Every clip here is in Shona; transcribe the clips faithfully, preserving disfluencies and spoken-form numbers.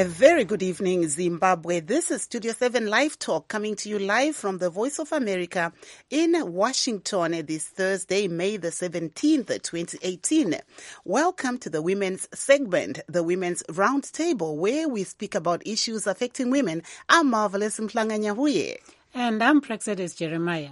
A very good evening, Zimbabwe. This is Studio seven Live Talk coming to you live from the Voice of America in Washington this Thursday, May the seventeenth, twenty eighteen. Welcome to the Women's segment, the Women's Roundtable, where we speak about issues affecting women. I'm Marvelous Mhlanga Nyahuye. And I'm Praxedis Jeremiah.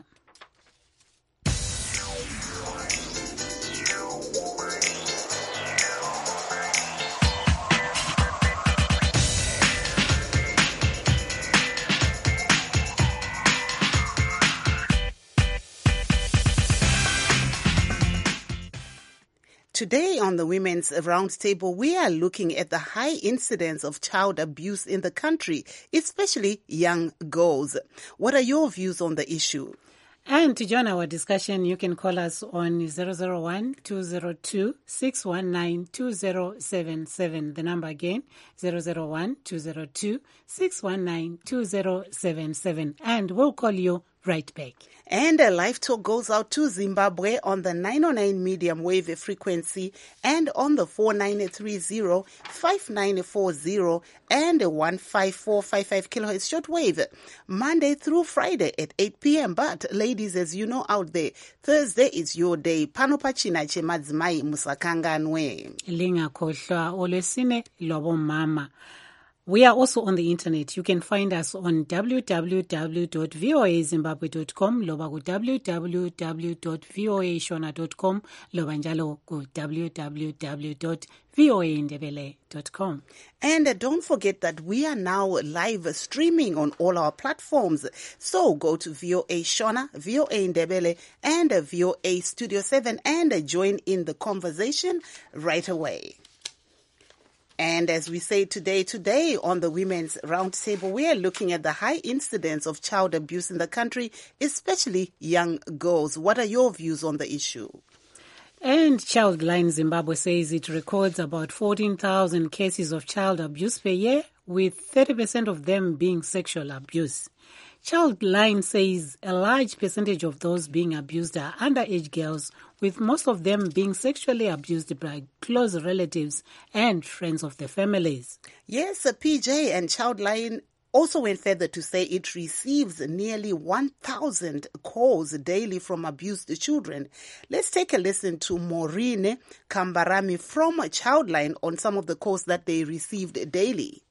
Today on the Women's Roundtable, we are looking at the high incidence of child abuse in the country, especially young girls. What are your views on the issue? And to join our discussion, you can call us on zero zero one, two zero two, six one nine, two zero seven seven. The number again, zero zero one, two zero two, six one nine, two zero seven seven. And we'll call you right back. And a live talk goes out to Zimbabwe on the nine oh nine medium wave frequency and on the four nine three zero, five nine four zero and one five four five five kilohertz shortwave, Monday through Friday at eight p.m. But ladies, as you know out there, Thursday is your day. Pano pachina che madzimai musakanganwe. Linga kohlwa olwesine lobo mama. We are also on the internet. You can find us on w w w dot voa zimbabwe dot com, loba ku w w w dot voa shona dot com, loba njalo ku w w w dot voa ndebele dot com. And uh, don't forget that we are now live streaming on all our platforms. So go to V O A Shona, V O A Ndebele, and uh, V O A Studio seven and uh, join in the conversation right away. And as we say today, today on the Women's Roundtable, we are looking at the high incidence of child abuse in the country, especially young girls. What are your views on the issue? And Childline Zimbabwe says it records about fourteen thousand cases of child abuse per year, with thirty percent of them being sexual abuse. Childline says a large percentage of those being abused are underage girls, with most of them being sexually abused by close relatives and friends of the families. Yes, P J and Childline also went further to say it receives nearly one thousand calls daily from abused children. Let's take a listen to Maureen Kambarami from Childline on some of the calls that they received daily.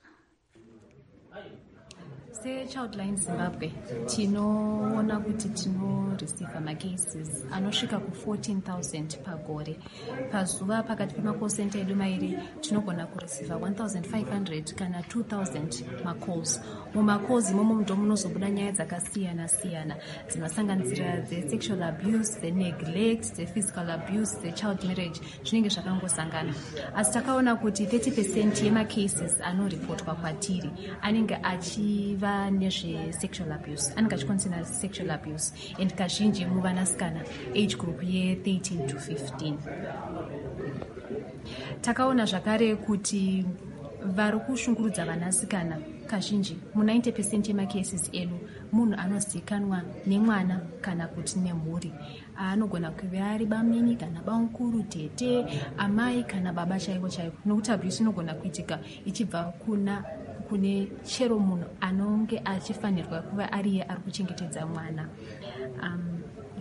Childline Zimbabwe tinoona kuti tinoreceive macases anosvika ku fourteen thousand pagore. Pazuva pakati pemacall center edu mairi tinogona kureceive one thousand five hundred kana two thousand macalls. Mumacalls imomo ndo munozobuda nyaya dzakasiyana siyana dzinosanganisira the sexual abuse, the neglect, the physical abuse, the child marriage, zvinenge zvakangosangana. Asi takaona kuti thirty percent yemacases anoripotwa kwatiri anenge achiva nezve sexual abuse, anenge achiconsider sexual abuse, and kazhinji muvanasikana age group ye thirteen to fifteen. Takaona zvakare kuti vari kushungurudza vanasikana kazhinji mu ninety percent yemacases edu munhu anozikanwa nemwana kana kuti nemhuri, anogona kuve ari bamini kana bamukuru, tete, amai kana baba chaivo chaivo, nokuti abuse inogona kuitika ichibva kuna kune chero munhu anonge achifanirwa kuva ariye ari kuchengetedza mwana. um,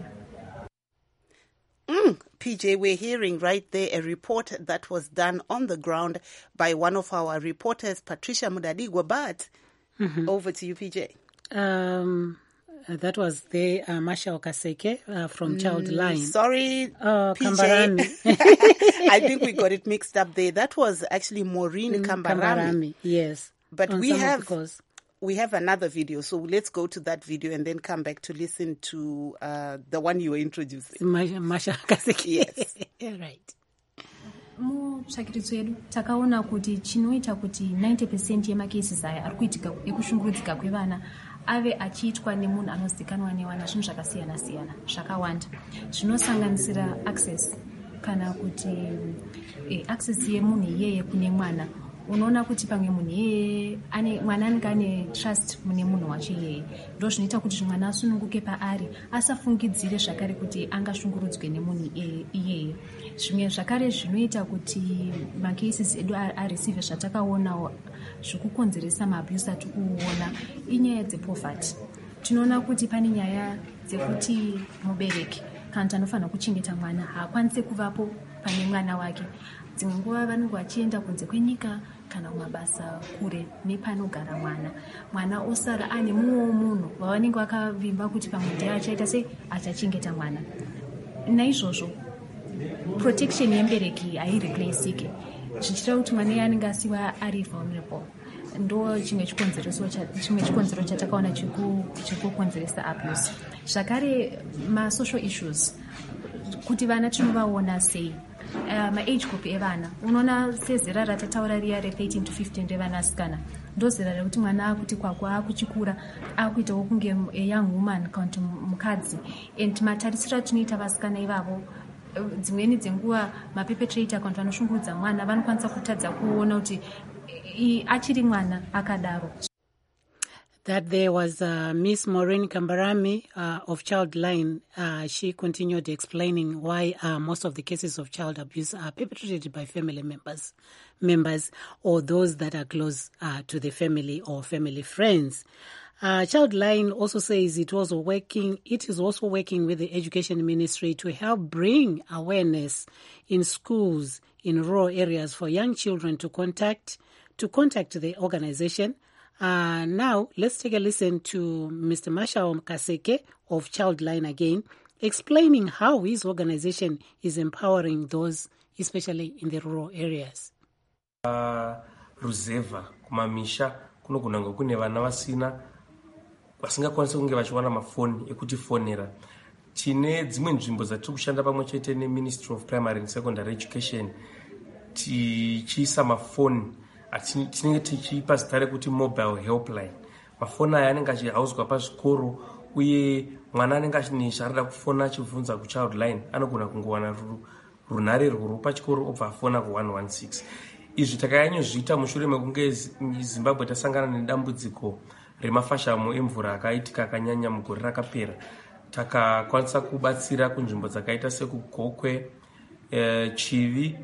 Mm, P J, we're hearing right there a report that was done on the ground by one of our reporters, Patricia Mudadigwa. But mm-hmm. Over to you, P J. Um, that was the uh, Masha Okaseke uh, from Childline. Mm, sorry, uh, P J. Kambarami. I think we got it mixed up there. That was actually Maureen mm, Kambarami. Kambarami. Yes. But on we have... We have another video, so let's go to that video and then come back to listen to uh, the one you were introducing. Masha Kaseki. Yes. Right. Mutsvakiritso yedu takaona kuti chinoita kuti ninety percent yemacases aya ari kuitika ekushungurudzika kwevana ave achiitwa nemunhu anozikanwa newana zvinhu zvakasiyana siyana zvakawanda zvinosanganisira access kana kuti eh, access yemunhu iyeye kune mwana. Unoona kuti pamwe munhu iyeye ane mwana anenge ane trust mune munhu wacho iyeye ndo zvinoita kuti mwana asununguke paari asafungidzire zvakare kuti angashungurudzwe nemunhu iyeye. Zvimwe zvakare zvinoita kuti macases edu areceive zvatakaona zvekukonzeresa maabuse atiri kuona inyaya dzepoverty. Tinoona kuti pane nyaya dzekuti mubereki kana kuti anofanira kuchengeta mwana haakwanisi kuvapo pane mwana wake. Dzimwe nguva vanenge vachienda kunze kwenyika kana kumabasa kure nepanogara mwana. Mwana osara ane mumwewo munhu wavanenge vakavimba kuti pamwe ndiye achaita sei achachengeta mwana. Naizvozvo protection yembereki haireplaceiki zvichita kuti mwana anenge asiwa ari vulnerable. Ndo chimwe chikonzereso chimwe chikonzero chatakaona chikukonzeresa abuse. Zvakare ma-social issues kuti vana tinovaona sei. Uh, ma-age group evana unoona sezera ratataura riya re-thirteen to fifteen revanasikana ndo zera rekuti mwana akuti kwakwa akuchikura akuitawo kunge young woman kana kuti mukadzi. And matarisiro atinoita vasikana ivavo dzimweni dzenguva maperpetrator kana kuti vanoshungurudza mwana vanokwanisa kutadza kuona kuti achiri mwana akadaro. That there was uh, Miss Maureen Kambarami uh, of Childline. Uh, she continued explaining why uh, most of the cases of child abuse are perpetrated by family members, members or those that are close uh, to the family or family friends. Uh, Childline also says it was working. It is also working with the Education Ministry to help bring awareness in schools in rural areas for young children to contact to contact the organization. Uh, now, let's take a listen to Mister Mashao Kaseke of Childline again, explaining how his organization is empowering those, especially in the rural areas. Uh, Ruzeva, kumamisha, kuno kunanga kune vana vasina, vasingakwanisa kunge vachiwana mafoni ekutifonera. Tine dzimwe nzvimbo dzatiri kushanda pamwe chete neMinistry of Primary and Secondary Education tichiisa mafoni tinenge tichipa zita rekuti mobile helpline. Mafoni aya anenge achihauswa pazvikoro uye mwana anenge achine zvaarida kufona achibvunza kuChildline anogona kungowana runhare rwuru pachikoro obva afona ku one one six. Izvi takanyanyozviita mushure mekunge Zimbabwe tasangana nedambudziko remafashamo emvura akaitika akanyanya mugore rakapera. Takakwanisa kubatsira kunzvimbo dzakaita sekugokwe, e, Chivi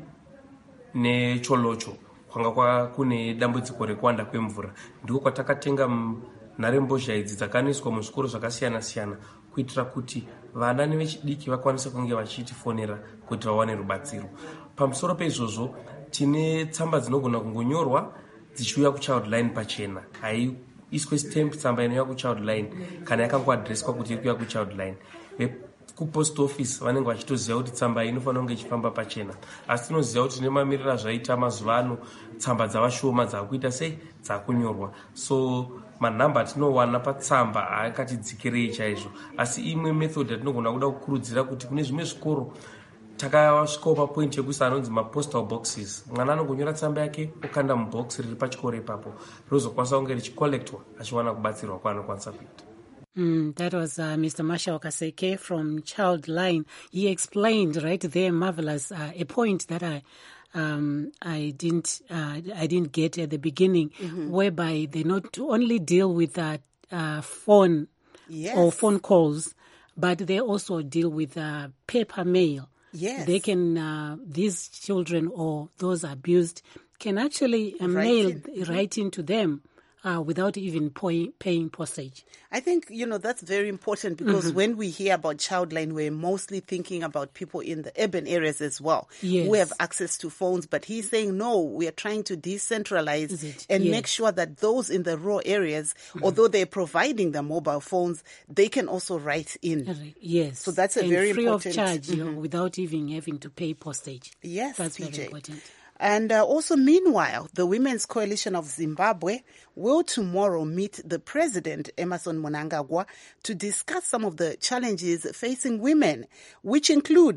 neCholocho kwanga kwa kune dambudziko rekuwanda kwemvura. Ndiko kwatakatenga nharembozha idzi dzakaniswa muzvikoro zvakasiyana siyana kuitira kuti vana nevechidiki vakwanise kunge vachitifonera kuti vawane rubatsiro. Pamusoro peizvozvo tine tsamba dzinogona kungonyorwa dzichiuya kuChildline pachena. Hai iswe stamp tsamba inouya kuChildline kana yakangoadreswa kuti iri kuuya kuChildline. Kupost office vanenge vachitoziva kuti tsamba inofanira kunge ichifamba pachena. Asi tinoziva kuti nemamirira zvaita mazuva ano tsamba dzavashoma dzakuita sei dzakunyorwa. So manhamba atinowana patsamba akatidzikirei chaizvo. Asi imwe method yatinogona kuda kukurudzira kuti kune zvimwe zvikoro takasvikawo papoint yekuisa anonzi mapostal boxes. Mwana anongonyora tsamba yake okanda mubox riri pachikoro ipapo rozokwanisa kunge richicollectwa achiwana kubatsirwa kwaanokwanisa kuita. Mm, that was uh, Mister Mashao Kaseke from Childline. He explained right there, marvelous, uh, a point that I um, I didn't uh, I didn't get at the beginning, mm-hmm. whereby they not only deal with uh, uh, phone yes. or phone calls, but they also deal with uh, paper mail. Yes, they can. Uh, these children or those abused can actually uh, mail in. right into them. Uh, without even pay, paying postage. I think, you know, that's very important because mm-hmm. when we hear about Childline, we're mostly thinking about people in the urban areas as well yes. who have access to phones. But he's saying, no, we are trying to decentralize and yes. make sure that those in the rural areas, mm-hmm. although they're providing the mobile phones, they can also write in. Yes. So that's a and very free important. free of charge, mm-hmm. you know, without even having to pay postage. Yes, that's P J. very important. And uh, also, meanwhile, the Women's Coalition of Zimbabwe will tomorrow meet the president, Emmerson Mnangagwa, to discuss some of the challenges facing women, which include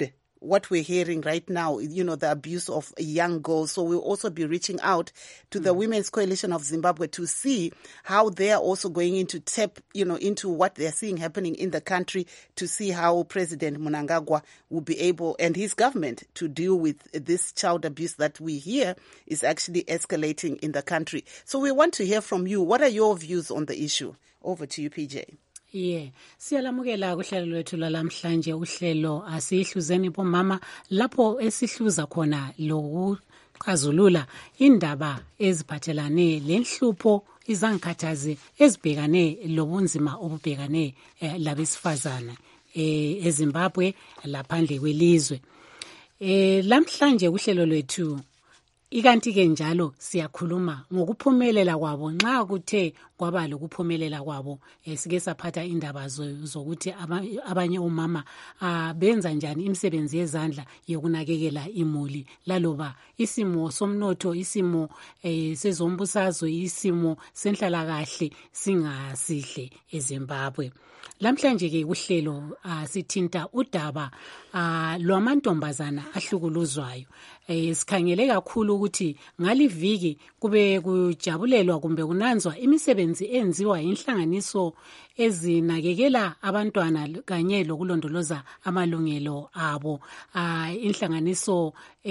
what we're hearing right now, you know, the abuse of young girls. So we'll also be reaching out to the Women's Coalition of Zimbabwe to see how they are also going into tap, you know, into what they're seeing happening in the country, to see how President Mnangagwa will be able, and his government, to deal with this child abuse that we hear is actually escalating in the country. So we want to hear from you. What are your views on the issue? Over to you, P J. Yeah, siyalamukela kuhlelo lwethu lalamhlanje, uhlelo asihluzeni bomama, lapho esihluza khona lokuxazulula indaba eziphathelane lenhlupho izangikhathaze ezibhekane lobunzima obubhekane eh, labesifazana eh, eZimbabwe laphandle kwelizwe. Eh, lamhlanje kuhlelo lwethu ikanti ke njalo siyakhuluma ngokuphumelela kwabo nxa kuthe kwaba lokuphumelela kwabo, esike saphatha indaba zokuthi abanye omama benza njani imisebenzi yezandla yokunakekela imuli, laloba isimo somnotho, isimo sezombusazwe, isimo senhlalakahle singasihle eZimbabwe. Lamhlanje ke kuhlelo sithinta udaba lwamantombazana ahlukuluzwayo. Sikhangele kakhulu ukuthi ngaliviki kube kujabulelwa kumbe kunanzwa imisebenzi enziwa inhlanganiso ezinakekela abantwana kanye lokulondoloza amalungelo abo, inhlanganiso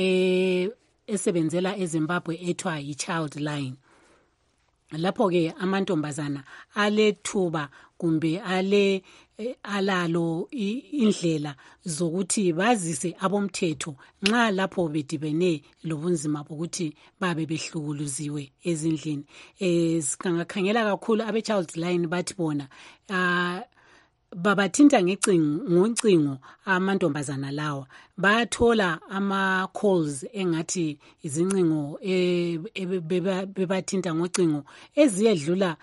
esebenzela eZimbabwe ethiwa yiChildline. Lapho ke amantombazana alethuba kumbe ale alalo indlela zokuthi bazise abomthetho nxa lapho bedibene lobunzima bokuthi babe behlukuluziwe ezindlini. Eh sikangakhangela kakhulu abe Childline bathi bona babathinta ngecingo ngoncingo amantombazana lawa, bathola ama calls engathi izincingo bebathinta ngocingo eziyedlula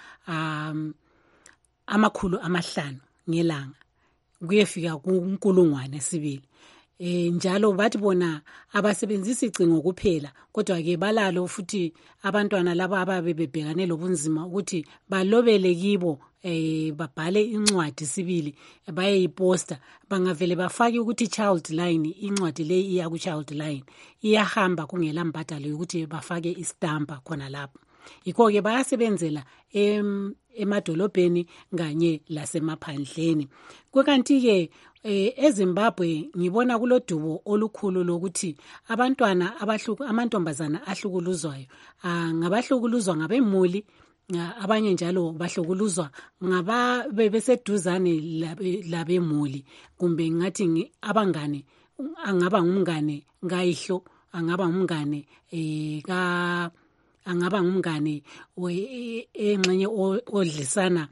um amakhulu amahlanu ngelanga kuyefika kunkulungwane sibili. Eh njalo bathi bona abasebenzisi icingo kuphela, kodwa ke balalo futhi abantwana laba ababe bebhekane lobunzima ukuthi balobele kibo, eh babhale incwadi sibili bayeyiposta, bangavele bafaki ukuthi Childline, incwadi le iya ku Childline iyahamba kungela mbadalo ukuthi bafake istampa khona lapho. Yikho ke bayasebenzela em emadolobheni kanye lasemaphandleni. Kukanti ke eZimbabwe ngibona kulodubo olukhulu lokuthi abantwana abahluku amantombazana ahlukuluzwayo ngabahlukuluzwa ngabemuli, abanye njalo bahlukuluzwa ngaba bebeseduzane labemuli, kumbe ngathi abangane, angaba ngumngane ngayihlo, angaba ngumngane eh ka angaba ngumngane engxenye odlisana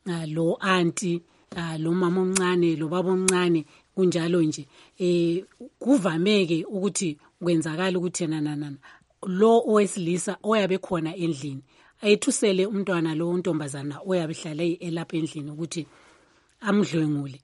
lo auntie, lo mama omncane, lo baba omncane, kunjalo nje. Eh kuvameke ukuthi kwenzakala ukuthi nanana lo owesilisa oyabe khona endlini ayithusele umntwana lo untombazana oyabe hlale elapha endlini ukuthi amdlwengule,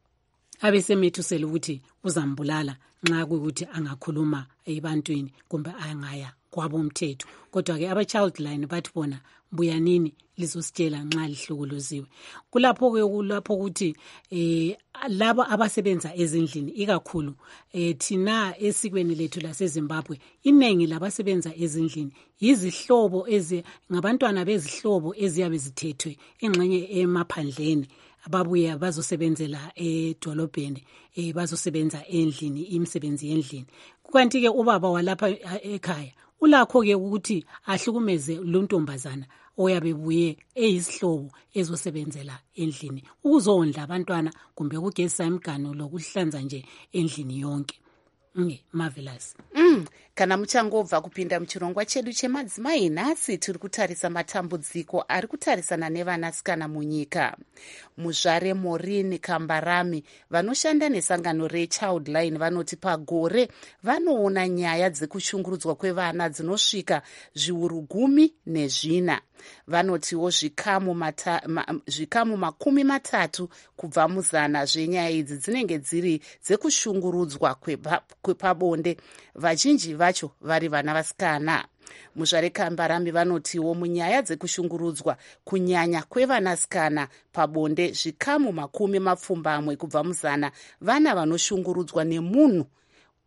abe semethusela ukuthi uzambulala nxa kuyikuthi angakhuluma ebantwini kumbe angaya kwabomthetho. Kodwa ke aba Childline bathi bona buyanini lizositshela nxa lihlukuluziwe. Kulapho ke kulapho ukuthi eh laba abasebenza ezindlini ikakhulu eh thina esikweni lethu laseZimbabwe, inengi labasebenza ezindlini yizihlobo ezi ngabantwana bezihlobo eziyabe zithethwe engxenye emaphandleni, ababuya bazosebenzela edolobheni, eh bazosebenza endlini, imisebenzi yendlini. Kukanti ke ubaba walapha ekhaya ulakho ke ukuthi ahlukumeze lo ntombazana oyabe buye eyisihlobo ezosebenzela endlini ukuzondla abantwana kumbe ukugezisa imiganu lokuhlanza nje endlini yonke. Nge marvelous. Mm, kana muchangobva kupinda muchirongwa chedu chemadzimai, nhasi tiri kutarisa matambudziko ari kutarisana nevanasikana munyika. Muzvare Maureen Kambarami vanoshanda nesangano reChildline vanoti pagore vanoona nyaya dzekushungurudzwa kwevana dzinosvika zviuru gumi nezvina. Vanotiwo zvikamu mata, ma, zvikamu makumi matatu kubva muzana zvenyaya idzi dzinenge dziri dzekushungurudzwa kwepabonde, vazhinji vacho vari vana vasikana. Muzvare Kambarami vanotiwo munyaya dzekushungurudzwa kunyanya kwevanasikana pabonde, zvikamu makumi mapfumbamwe kubva muzana vana vanoshungurudzwa nemunhu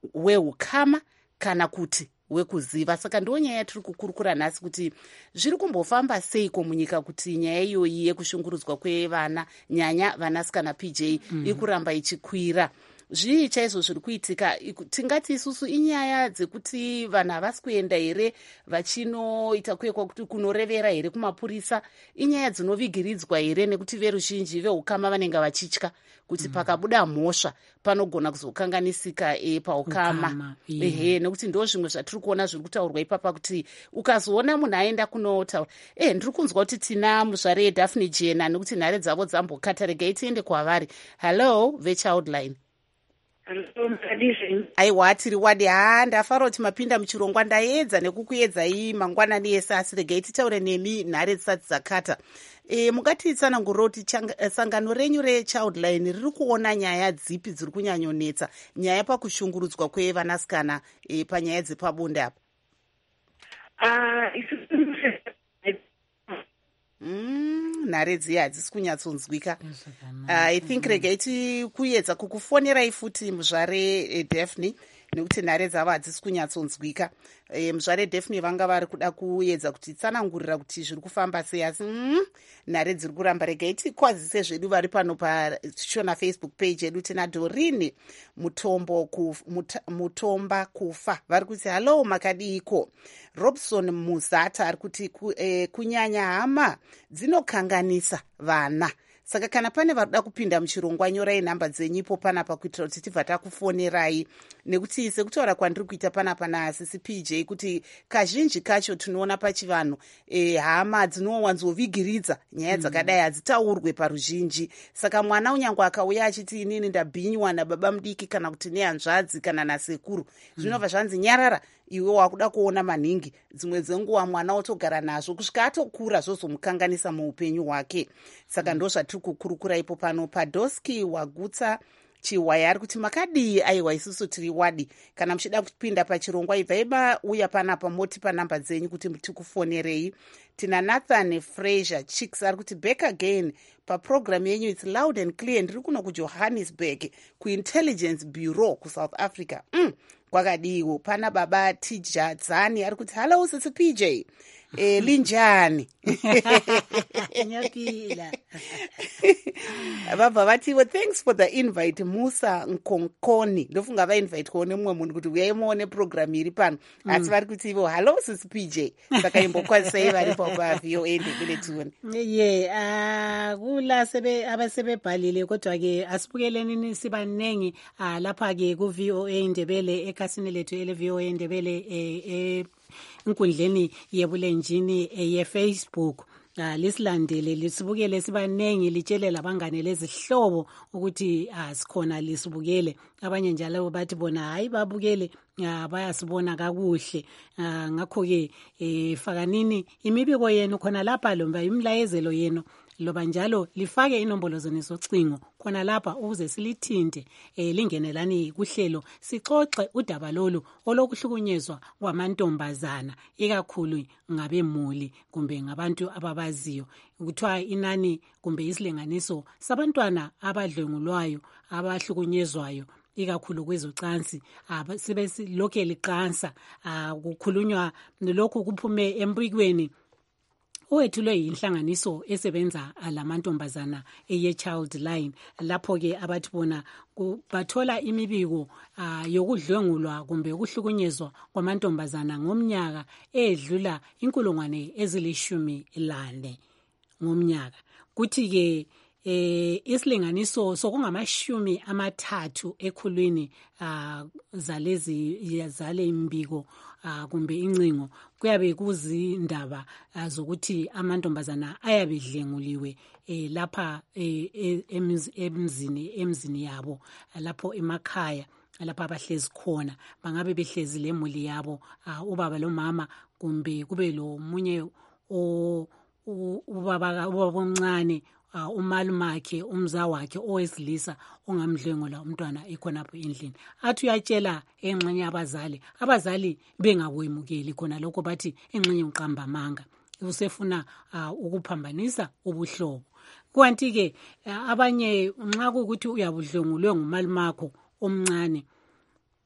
weukama kana kuti wekuziva. Saka ndo nyaya tiri kukurukura nhasi kuti zviri kumbofamba seiko munyika kuti nyaya iyoyi yekushungurudzwa kwevana, nyanya vanasikana P J, mm. iri kuramba ichikwira. Zvii chaizvo zviri kuitika? Tingati isusu inyaya dzekuti vanhu havasi kuenda here vachinoita kuekwa kuti kunorevera here kumapurisa? Inyaya dzinovigiridzwa here nekuti veruzhinji veukama vanenge vachitya kuti mm. pakabuda mhosva panogona kuzokanganisika e, paukama ehe yeah. Nekuti ndo zvimwe zvatiri kuona zviri kutaurwa ipapa kuti ukazoona munhu aenda kunotaura eh ndiri kunzwa kuti tina muzvare yeDaphne Jena nekuti nhare dzavo dzambokata, regai tiende kwavari. Hello veChildline. Aiwa tiri wadi. Ha ndafara kuti mapinda muchirongwa, ndaedza nekukuedzai mangwanani ese, asi regai titaure nemi nhare dzisati dzakata. E, mungatitsanangurira kuti sangano renyu reChildline riri kuona nyaya dzipi dziri kunyanyonetsa nyaya pakushungurudzwa kwevanasikana e, panyaya dzepabonde apa? Mm, nhare dziya hadzisi kunyatsonzwika. uh, I think regai tikuedza kukufonerai futi muzvare eh, Daphne, nekuti nhare dzavo hadzisi kunyatsonzwika. E, muzvare Daphne vanga vari kuda kuedza kuti tsanangurira kuti zviri kufamba sei, asi mm, nhare dziri kuramba. Regai tikwazise zvedu vari pano pashona Facebook page yedu. Tina Dorini mutombo kuf, mut, mutomba kufa vari kuti hallo makadiko. Robson Muzata ari kuti ku, eh, kunyanya hama dzinokanganisa vana. Saka kana pane varuda kupinda muchirongwa, nyorai nhamba dzenyipo panapa kuitira kuti tibva takufonerai, nekuti sekutaura kwandiri kuita panapa naasisi P J kuti kazhinji kacho tinoona pachivanhu e, hama dzinowanzovigiridza nyaya dzakadai hadzitaurwe paruzhinji. Saka mwana unyange akauya achiti inini ndabhinywa nababa mudiki kana kuti nehanzvadzi kana nasekuru, zvinobva zvanzi nyarara, iwe wakuda kuona maningi. Dzimwe dzenguva mwana otogara nazvo kusvika atokura zvozomukanganisa muupenyu hwake. Saka ndo zvatiri kukurukura ipo pano. Padoski wagutsa Chiwaya ari kuti makadii? Aiwa isusu tiri wadi. Kana muchida kupinda pachirongwa ibva uya panapa moti panhamba dzenyu kuti tikufonerei. Tina Nathan Fraser Chicks ari kuti back again paprogram yenyu, it's loud and clear. Ndiri kuno kuJohannesburg kuintelligence bureau kuSouth Africa. mm. Kwakadiwo. Pana baba Tijadzani ari kuti hello sisi P J, eh, linjani? Nyapila. Baba vati, well, thanks for the invite Musa Nkonkoni. Ndofunga va invite kuone mumwe munhu kuti uyai muone program iri pano. Mm. Asi vari kuti ivo hello sisi P J. Saka imbokwazisai varipo paV O A ndebele tione. Ye, ah kula sebe abasebebhalile kodwa ke asibukeleni sibanengi ah lapha ke kuV O A ndebele ekhasini lethu eleV O A ndebele eh inkundleni yebulenjini ye-Facebook. Uh, lisilandele lisibukele sibanengi, litshele labangane lezihlobo ukuthi uh, sikhona lisibukele. Abanye njalo bathi bona hayi babukele uh, bayasibona kakuhle. Uh, ngakho ke eh, fakanini imibiko yenu khona lapha, lomba imlayezelo yenu loba njalo lifake inombolo zenu zocingo khona lapha ukuze silithinte eh, lingenelani kuhlelo sixoxe udaba lolu olokuhlukunyezwa kwamantombazana ikakhulu ngabemuli kumbe ngabantu ababaziyo. Kuthiwa inani kumbe isilinganiso sabantwana abadlwengulwayo abahlukunyezwayo ikakhulu kwezocansi sebelokhe liqansa. Kukhulunywa lokhu kuphume embikweni owethulwe yinhlanganiso esebenza lamantombazana eyeChildline. Lapho ke abathi bona bathola imibiko uh, yokudlwengulwa kumbe ukuhlukunyezwa kwamantombazana ngomnyaka edlula inkulungwane ezilishumi lane ngomnyaka. Kuthi ke eh isilinganiso sokungamashumi amathathu ekhulwini uh, zalezi zale imbiko uh, kumbe incingo kuyabe kuzindaba uh, zokuthi amantombazana ayabedlenguliwe eh, lapha eh, emzini emzini yabo lapho emakhaya lapha abahlezi khona, bangabe behlezi lemuli yabo uh, ubaba lo mama kumbe kube lo munye o ubaba ubaba omncane Uh, umalumakhe umzawakhe owesilisa ongamdlwengula umntwana ekhonapho endlini. Athi uyatshela engxenye abazali, abazali bengawemukeli khona lokho, bathi engxenye uqamba amanga usefuna uh, ukuphambanisa ubuhlobo. Kwanti ke uh, abanye nxa kukuthi uyabudlwengulwe ngumalumakho omncane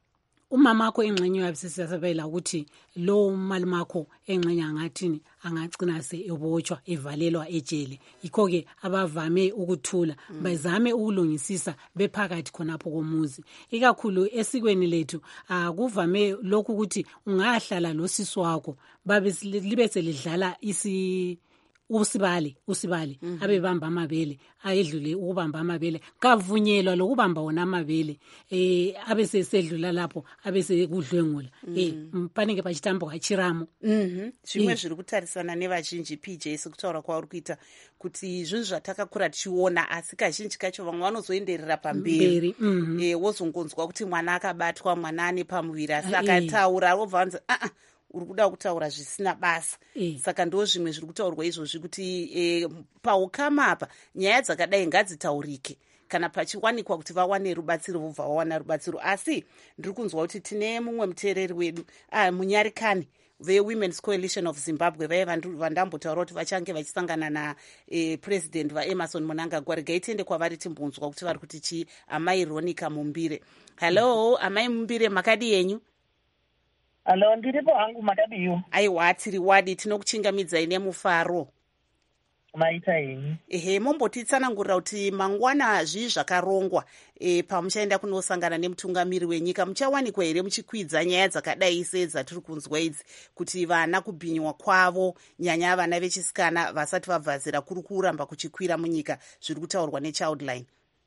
umamakho engxenye yabisisabela ukuthi lo malimakho engxenye angathini angagcina se ebotshwa evalelwa ejele. Yikho ke abavame ukuthula mm. bazame ukulungisisa bephakathi khonapho komuzi. Ikakhulu esikweni lethu akuvame uh, lokhu ukuthi ungahlala losisi wakho babe libe selidlala isi usibali usibali mm -hmm. abebamba amabele ayedlule ukubamba amabele kavunyelwa lokubamba wona amabele eh abese sedlula lapho abese kudlwengula mm -hmm. eh mpanike pachitambo kachiramo mhm zvimwe zviri kutarisana nevazhinji P J sekutaura kwauri kuita kuti zvinhu zvatakakura tichiona asi kazhinji kacho vamwe vanozoenderera pamberi mm -hmm. eh wozongonzwa kuti mwana akabatwa mwana ane pamuviri asi akataura obva vanzi a a uri kuda kutaura zvisina basa e. Saka ndo zvimwe zviri kutaurwa izvozvi kuti e, paukama apa nyaya dzakadai ngadzitaurike kana pachiwanikwa kuti vawane rubatsiro vobva vawana rubatsiro. Asi ndiri kunzwa kuti tine mumwe muteereri wedu ah, munyarikani veWomen's Coalition of Zimbabwe vaiye vandambotaura kuti vachange vachisangana napresident eh, vaEmerson Mnangagwa. Regai tiende kwavari timbonzwa kuti vari kuti chii. Amai Ronica Mumbire. Hello amai Mumbire, makadi yenyu? Alo, ndiripo hangu makadiyo. Aiwa, tiri wadi tinokuchingamidzai nemufaro. Maita yenyu. Ehe, mombotitsanangurira kuti mangwana zvii zvakarongwa e, pamuchaenda kunosangana nemutungamiri wenyika muchawanikwa here muchikwidza nyaya dzakadai sedzatiri kunzwa idzi kuti vana kubhinywa kwavo nyanya vana vechisikana vasati vabvazira kuri kuramba kuchikwira munyika zviri kutaurwa neChildline?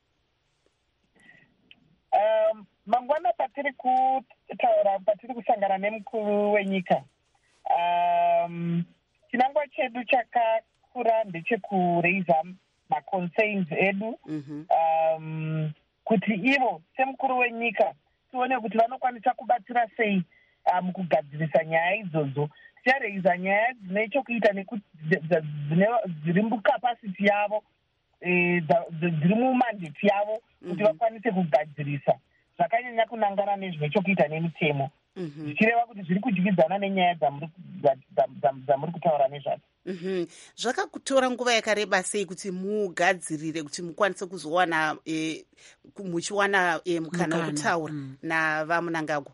Um, mangwana patiri kutaura patiri kusangana nemukuru wenyika um, chinangwa chedu chakakura ndechekureiza maconcerns edu mm-hmm. um, kuti ivo semukuru wenyika tione kuti vanokwanisa kubatsira sei mukugadzirisa um, nyaya idzodzo. Tichareiza nyaya dzine chokuita nekuti dziri mukapasiti yavo dziri mumandeti yavo kuti vakwanise kugadzirisa zvakanyanya kunangana nezvine chokuita nemitemo zvichireva kuti zviri kudyidzana nenyaya dzamuri kutaura nezvadzo. Zvakakutora nguva yakareba sei kuti mugadzirire kuti mukwanise kuzowana e, muchiwana e, mukana wekutaura mm. navaMnangagwa?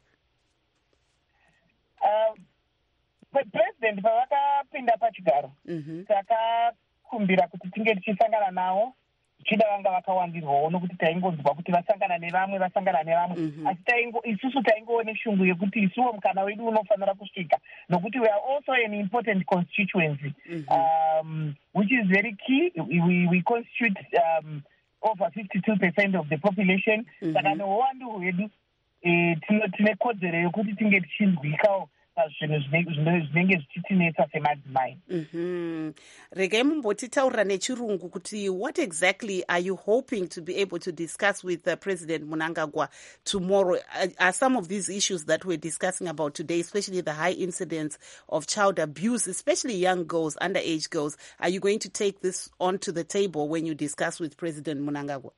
Uh, president pavakapinda pachigaro mm-hmm. takakumbira kuti tinge tichisangana navo tichida vanga vakawandirwawo nokuti taingonzwa kuti vasangana nevamwe vasangana nevamwe mm-hmm. asi taingo isusu taingoone shungu yekuti isuwo mukana wedu unofanira kusvika nokuti we are also an important constituency mm-hmm. um, which is very key. We, we constitute um, over fifty-two percent of the population saka mm-hmm. neuwandu hwedu e, tine kodzero yekuti tinge tichinzwikawo zvinhu zvinenge zvichitinetsa semadzimai. Mhm. Regai mumbotitaurira nechirungu kuti what exactly are you hoping to be able to discuss with uh, President Mnangagwa tomorrow? Are, are some of these issues that we're discussing about today, especially the high incidence of child abuse, especially young girls, underage girls, are you going to take this onto the table when you discuss with President Mnangagwa?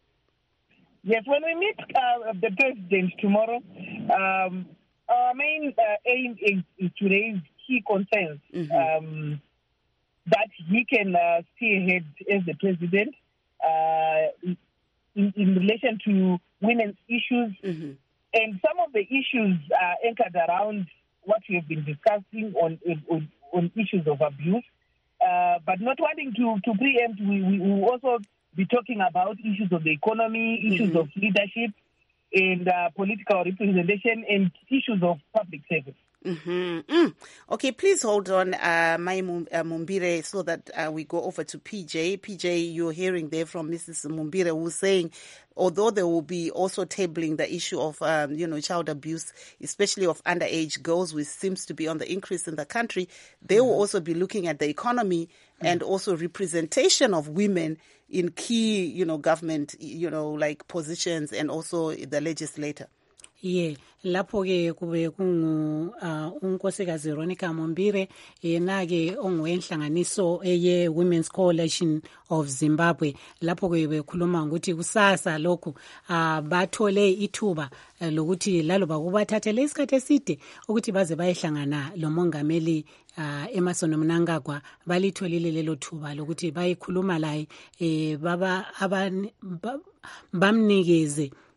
Yes, when we meet uh, the president tomorrow, um, our main uh, aim is, is to raise key concerns mm-hmm. um, that he can uh, see ahead as the president uh, in, in relation to women's issues. Mm-hmm. And some of the issues are anchored around what we have been discussing on, on, on issues of abuse. Uh, but not wanting to, to preempt, we, we will also be talking about issues of the economy, issues mm-hmm. of leadership, and uh, political representation, and issues of public service. Mm-hmm. Mm. Okay, please hold on, uh, Mai Mumbire, so that uh, we go over to P J. P J, you're hearing there from Missus Mumbire, who's saying, although they will be also tabling the issue of, um, you know, child abuse, especially of underage girls, which seems to be on the increase in the country, they mm-hmm. will also be looking at the economy mm-hmm. and also representation of women in key, you know, government, you know, like positions, and also the legislator. Yeah, lapho ke kube kungu uh, unkosikazi Ronica Mumbire yena ke ongowenhlanganiso eye Women's Coalition of Zimbabwe. Lapho ke bekhuluma ukuthi kusasa lokhu uh, bathole ithuba uh, lokuthi lalo bakubathathele isikhathi eside ukuthi baze bayehlangana lo mongameli uh, Emmerson Mnangagwa, balitholile lelo thuba lokuthi bayikhuluma laye eh baba aban bamnikeze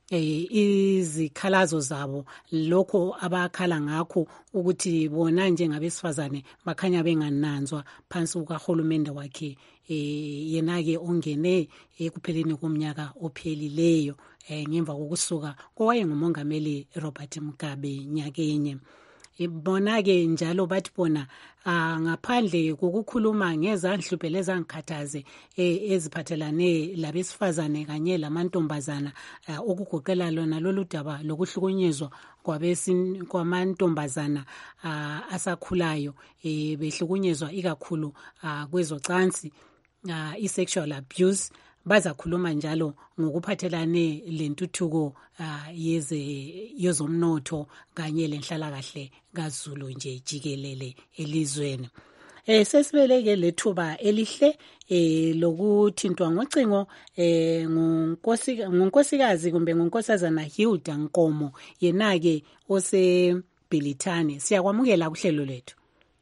eh izikhalazo zabo lokho abakhala ngakho ukuthi bona njengabesifazane bakhanya bengananzwa phansi kukaHulumende wakhe eh yena ke ongene ekupheleni komnyaka ophelileyo eh ngemva kokusuka kowaye ngumongameli Robert Mugabe nyakenye. Bona ke njalo bathi bona ngaphandle kokukhuluma ngezanhluphelo ezangikhathaze eziphathelane labesifazane kanye lamantombazana okugoqela lona lolu daba lokuhlukunyezwa kwamantombazana asakhulayo behlukunyezwa ikakhulu kwezocansi i-sexual abuse. Bazakhuluma njalo ngokuphathelane lentuthuko yeze yezomnotho kanye lenhlalakahle kaZulu nje jikelele elizweni. Eh sesibeleke lethuba elihle eh lokuthintwa ngocingo eh ngunkosikazi kumbe ngunkosazana Hilda Nkomo yena ke ose Bhilithane. Siyakwamukela kuhlelo lethu.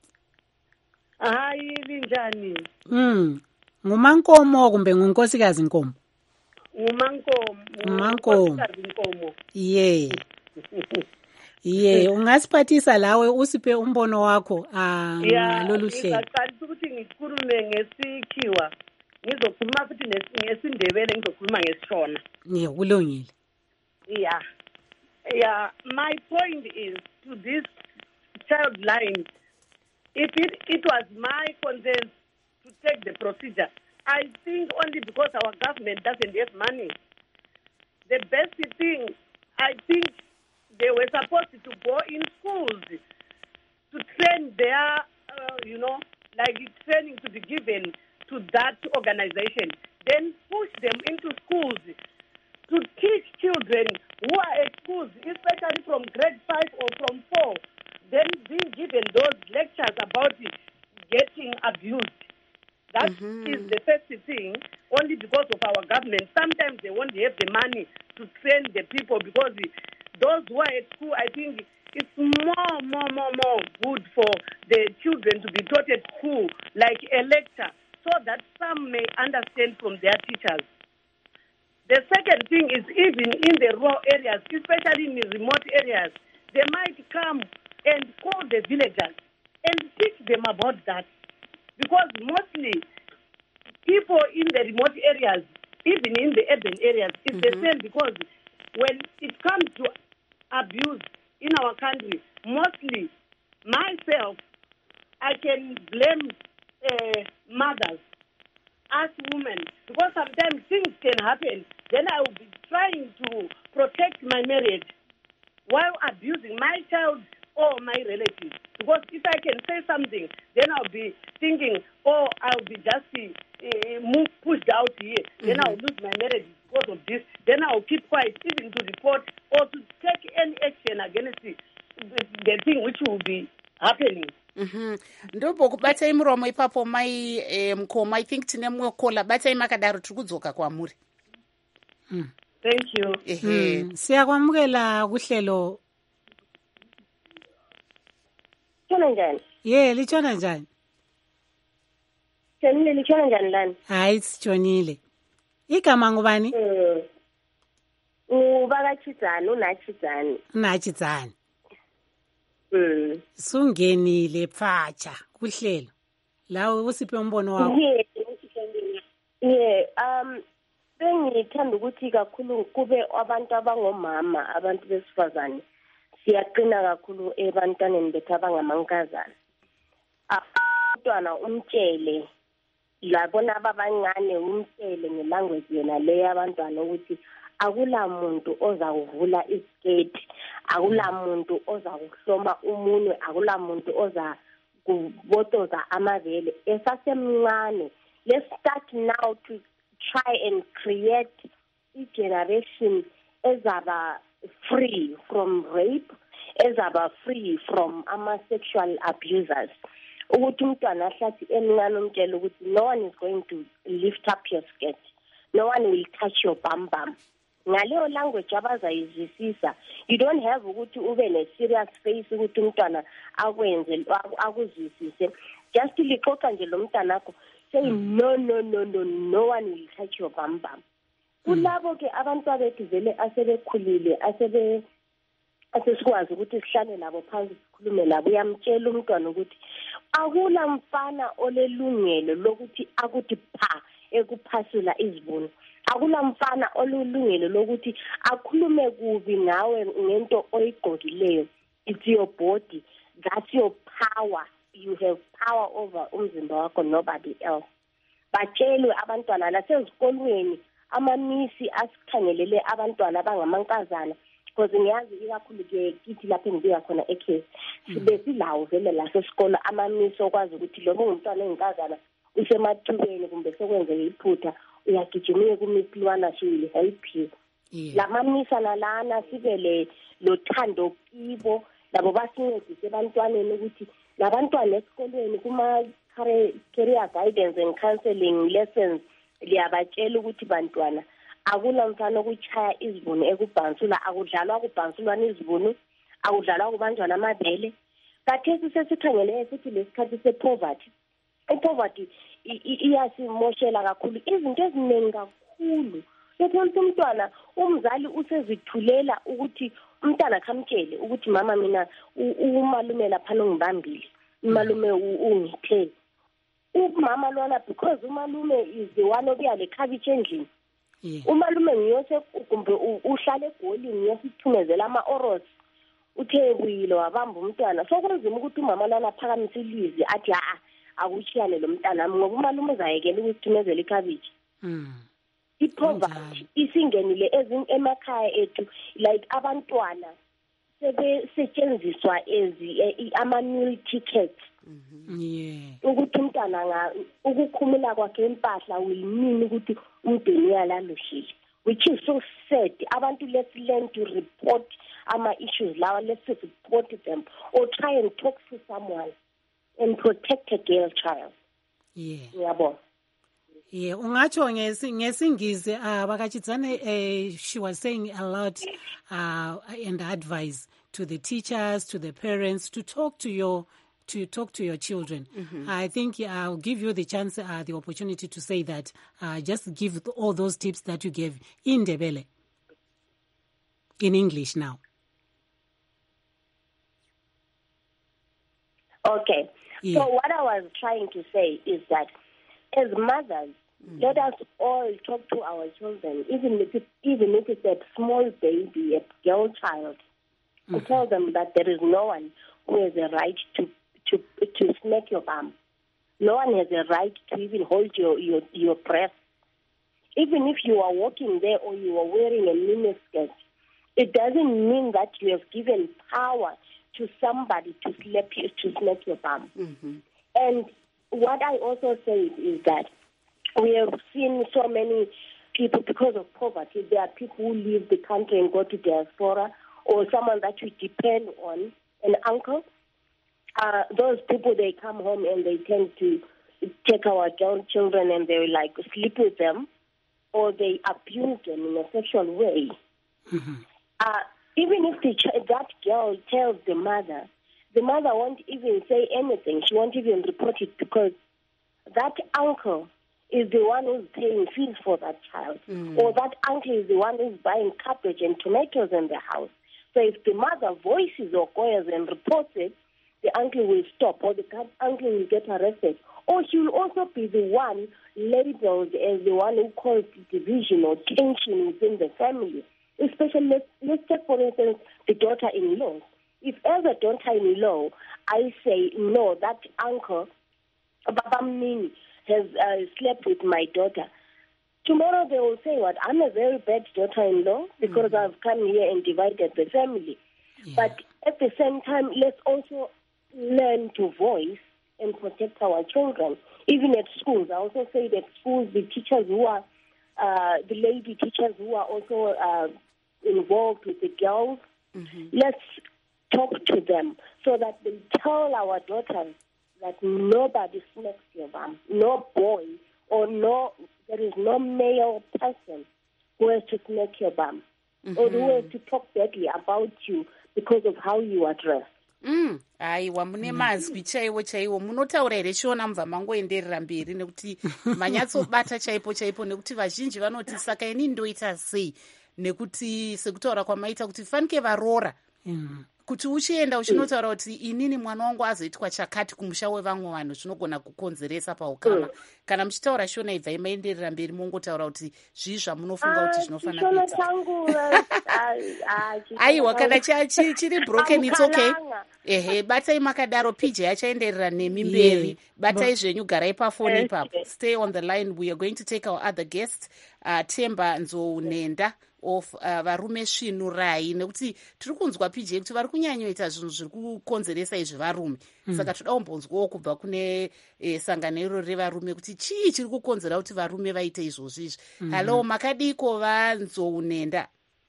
Hayi linjani? Mm. Ngumankomo kumbe ngunkosikazi Nkomo? Ngumankomo. Ngumankomo. Nkomo. Yeah. Yeah, ungasiphathisa lawe usiphe umbono wakho ah ngalolu hlelo. Ngicela ukuthi ngikhulume ngesikhiwa. Ngizokhuluma futhi ngesindebele ngizokhuluma ngesishona. Yeah, kulungile. Yeah. Yeah, my point is to this child line. If it, it was my concern to take the procedure, I think only because our government doesn't have money. The best thing, I think they were supposed to go in schools to train their, uh, you know, like training to be given to that organization. Then push them into schools to teach children who are at schools, especially from grade five or from four, then being given those lectures about getting abused. That mm-hmm. is the first thing, only because of our government. Sometimes they won't have the money to train the people because those who are at school, I think it's more, more, more, more good for the children to be taught at school, like a lecture, so that some may understand from their teachers. The second thing is even in the rural areas, especially in the remote areas, they might come and call the villagers and teach them about that. Because mostly people in the remote areas, even in the urban areas, it's mm-hmm. the same because when it comes to abuse in our country, mostly myself, I can blame uh, mothers as women because sometimes things can happen. Then I will be trying to protect my marriage while abusing my child or my relatives. Because if I can say something, then I'll be thinking, oh, I'll be just uh, moved, pushed out here. Mm-hmm. Then I'll lose my marriage because of this. Then I'll keep quiet, even to report or to take any action against the, the, the thing which will be happening. Mhm. Ndobo kubatsa imuromo ipapo mai eh, mkoma. I think tine mwe kola batsa imakadaro tukudzoka kwa muri. Mm. Thank you. Ehe. Mm. Siyakwamukela kuhlelo. Lichona njani? Yeah, lichona njani? Tshonile lichona njani lani? Hayi sitshonile. Igama ngubani? Mm. Ubaka Chizani, unaChizani. unaChizani. Mm. Sungenile phatsha kuhlelo. Lawe usiphe umbono wakho. Yeah, yeah, um bengithanda ukuthi kakhulu kube abantu abangomama, abantu besifazane. Siyaqina kakhulu ebantwaneni bethu abangamankazana. Abantwana umtshele labona ababancane umtshele ngelanguage yena le abantwana ukuthi akula muntu ozawuvula iskate, akula muntu ozakuhloma umunwe, akula muntu oza kubotoza amavele esasemncane. Let's start now to try and create a generation ezaba free from rape, ezaba free from ama sexual abusers. Ukuthi umntwana ahlathi emncane umtshela ukuthi no one is going to lift up your skirt, no one will touch your bum bum. Ngaleyo language abazayizwisisa, you don't have ukuthi ube ne serious face ukuthi umntwana akwenze akuzwisise. Just lixoxa nje lo mntana akho, say no no no no no one will touch your bum bum. kulabo ke abantwana bethu vele asebekhulile asebe asesikwazi ukuthi sihlale nabo phansi sikhulume labo uyamtshela umntwana ukuthi akula mfana olelungelo lokuthi akuthi pha ekuphasula izibunu, akula mfana olelungelo lokuthi akhulume kubi ngawe ngento oyigqokileyo. It's your body, that's your power. You have power over umzimba wakho, nobody else. Batshelwe abantwana lasezikolweni amamisi asikhangelele abantwana abangamankazana, because ngiyazi ikakhulu ke kithi lapho engibuya khona ekhesi sibe silawo vele lasesikolo amamisi okwazi ukuthi lo ngumntwana oyinkazana usemathubeni kumbe sekwenzeke iphutha uyagijimile kumipilwana she will help you. La mamisa nalana sibele lothando kibo labo basincedise abantwaneni ukuthi labantwana esikolweni kuma career guidance and counseling lessons liyabatshela ukuthi bantwana akula mfana okuchaya izibunu ekubhansula, akudlalwa kubhansulwana izibunu, akudlalwa kubanjwana amabele. Kathesi sesikhangele sithi lesikhathi sepoverty, ipoverty iyasimoshela kakhulu izinto eziningi kakhulu. Setholisa umntwana umzali usezithulela ukuthi umntana khamtshele ukuthi mama mina umalume lapha ngibambile, umalume ungithe. Umama lona because umalume is the one obuya lekhabitshi endlini. Umalume ngiyose kumbe uhlale egolini ngiyosithumezela ama-oros uthe buyile wabamba umntwana. So kunzima ukuthi umama lona phakamise ilizwi athi ha akuchiyane lo mntana ngoba umalume uzayekela ukuthumezela ikhabitshi. Ipoverty isingenile emakhaya ethu, like abantwana sebesetshenziswa ezi ama-meal tickets. Ukuthi umntana ukukhumula kwakhe impahla will mean ukuthi umndeni yalalushile, which is so sad. Abantu, let's learn to report ama-issues lawa, let's report them or try and talk to someone and protect a girl child. Yeah. Yabo. Yeah, ungacho ngesingisi uh, Bakachitsane, uh, she was saying a lot uh, and advice to the teachers, to the parents, to talk to your to talk to your children. Mm-hmm. I think I'll give you the chance, uh, the opportunity to say that. Uh, just give all those tips that you gave in Ndebele, in English now. Okay. Yeah. So what I was trying to say is that as mothers, mm-hmm. let us all talk to our children, even if it, even if it's a small baby, a girl child, mm-hmm. and tell them that there is no one who has a right to to to smack your bum. No one has a right to even hold your, your, your breast. Even if you are walking there or you are wearing a miniskirt, it doesn't mean that you have given power to somebody to slap you, to smack your bum. Mm-hmm. And what I also say is that we have seen so many people, because of poverty, there are people who leave the country and go to diaspora, or someone that we depend on, an uncle. Uh, those people, they come home and they tend to take our young children and they like sleep with them, or they abuse them in a sexual way. Mm-hmm. Uh, even if the ch- that girl tells the mother, the mother won't even say anything. She won't even report it because that uncle is the one who's paying fees for that child, mm. or that uncle is the one who's buying cabbage and tomatoes in the house. So if the mother voices or goes and reports it, the uncle will stop, or the uncle will get arrested. Or she will also be the one labeled as the one who caused division or tension within the family. Especially, let's, let's take, for instance, the daughter-in-law. If as a daughter-in-law, I say, no, that uncle, Baba Mini, has uh, slept with my daughter, tomorrow they will say, what, I'm a very bad daughter-in-law because mm-hmm. I've come here and divided the family. Yeah. But at the same time, let's also learn to voice and protect our children. Even at schools, I also say that schools, the teachers who are, uh, the lady teachers who are also uh, involved with the girls, mm-hmm. let's talk to them so that they tell our daughters that nobody smacks your bum, no boy, or no, there is no male person who has to smack your bum, mm-hmm. or who has to talk badly about you because of how you are dressed. Mm, aiwa mune mazwi chaiwo chaiwo. Munotaura here Shona mubva mangoenderera mberi nekuti manyatsobata chaipo chaipo, nekuti vazhinji vanoti saka ini ndoita sei, nekuti sekutaura kwamaita kuti fanike varoora mm. kuti uchienda uchinotaura kuti inini mwana wangu azoitwa chakati kumusha wevamwe vanhu zvinogona kukonzeresa paukama mm. kana muchitaura Shona ibvai maenderera mberi mongotaura kuti zvii zvamunofunga kuti zvinofanira kuita. Aiwa kana chiri broken it's okay. Ehe, batai makadaro P J achaenderera nemi mberi. Yeah. Batai zvenyu garai pafoni ipapo. Stay on the line. We are going to take our other guest, uh, Temba Nzounenda of uh, varume svinurai, nekuti tiri kunzwa P J kuti vari kunyanyoita zvinhu zviri kukonzeresa izvi varume. Mm. Saka toda kumbonzwawo kubva kune eh, sangano iro revarume kuti chii chiri kukonzera kuti varume vaite izvozvi izvi. Mm. Hello, makadiko vaNzounenda?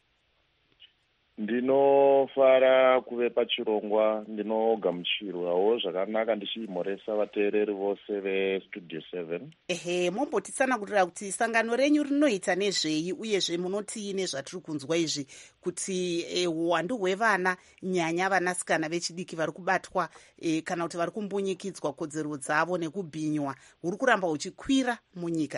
Ndinofara kuve pachirongwa, ndinogamuchirwawo zvakanaka ndichimhoresa vateereri vose vestudio seven. Ehe, mombotitsanangurira kuti sangano renyu rinoita nezvei uyezve munotii nezvatiri kunzwa izvi kuti eh, uwandu hwevana nyanya vanasikana vechidiki vari kubatwa eh, kana kuti vari kumbunyikidzwa kodzero dzavo nekubhinywa huri kuramba huchikwira munyika?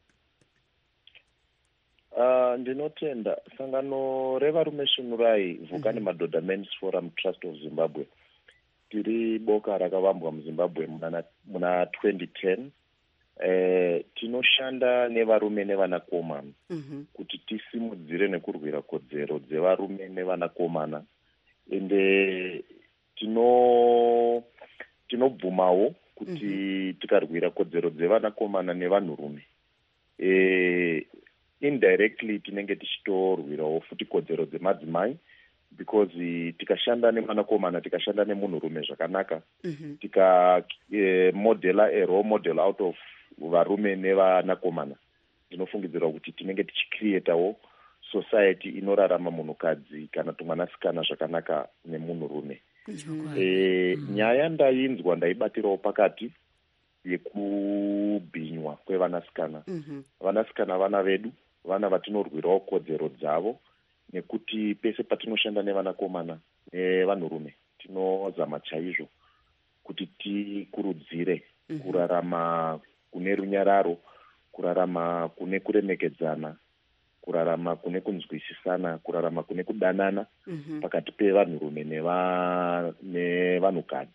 Uh, ndinotenda sangano revarume svinurai vhukani madhodha men's forum trust of Zimbabwe tiri boka rakavambwa muZimbabwe muna, muna twenty ten. Eh, tinoshanda nevarume nevanakomana mm-hmm. kuti tisimudzire nekurwira kodzero dzevarume nevanakomana, ende tino tinobvumawo kuti mm-hmm. tikarwira kodzero dzevanakomana nevanhurume eh, indirectly tinenge tichitorwirawo futi kodzero dzemadzimai, because uh, tikashanda nemwanakomana tikashanda nemunhurume zvakanaka mm-hmm. tika uh, modela a role model out of varume nevanakomana, ndinofungidzira kuti tinenge tichicreatawo society inorarama munhukadzi kana tumwanasikana zvakanaka nemunhurume. Mm-hmm. e, mm-hmm. nyaya ndainzwa ndaibatirawo pakati yekubhinywa kwevanasikana. Mm-hmm. Vanasikana vana vedu, vana vatinorwirawo kodzero dzavo, nekuti pese patinoshanda nevanakomana nevanhurume tinozama chaizvo kuti tikurudzire mm-hmm. kurarama kune runyararo, kurarama kune kuremekedzana, kurarama kune kunzwisisana, kurarama kune kudanana mm-hmm. pakati pevanhurume neva, nevanhukadzi.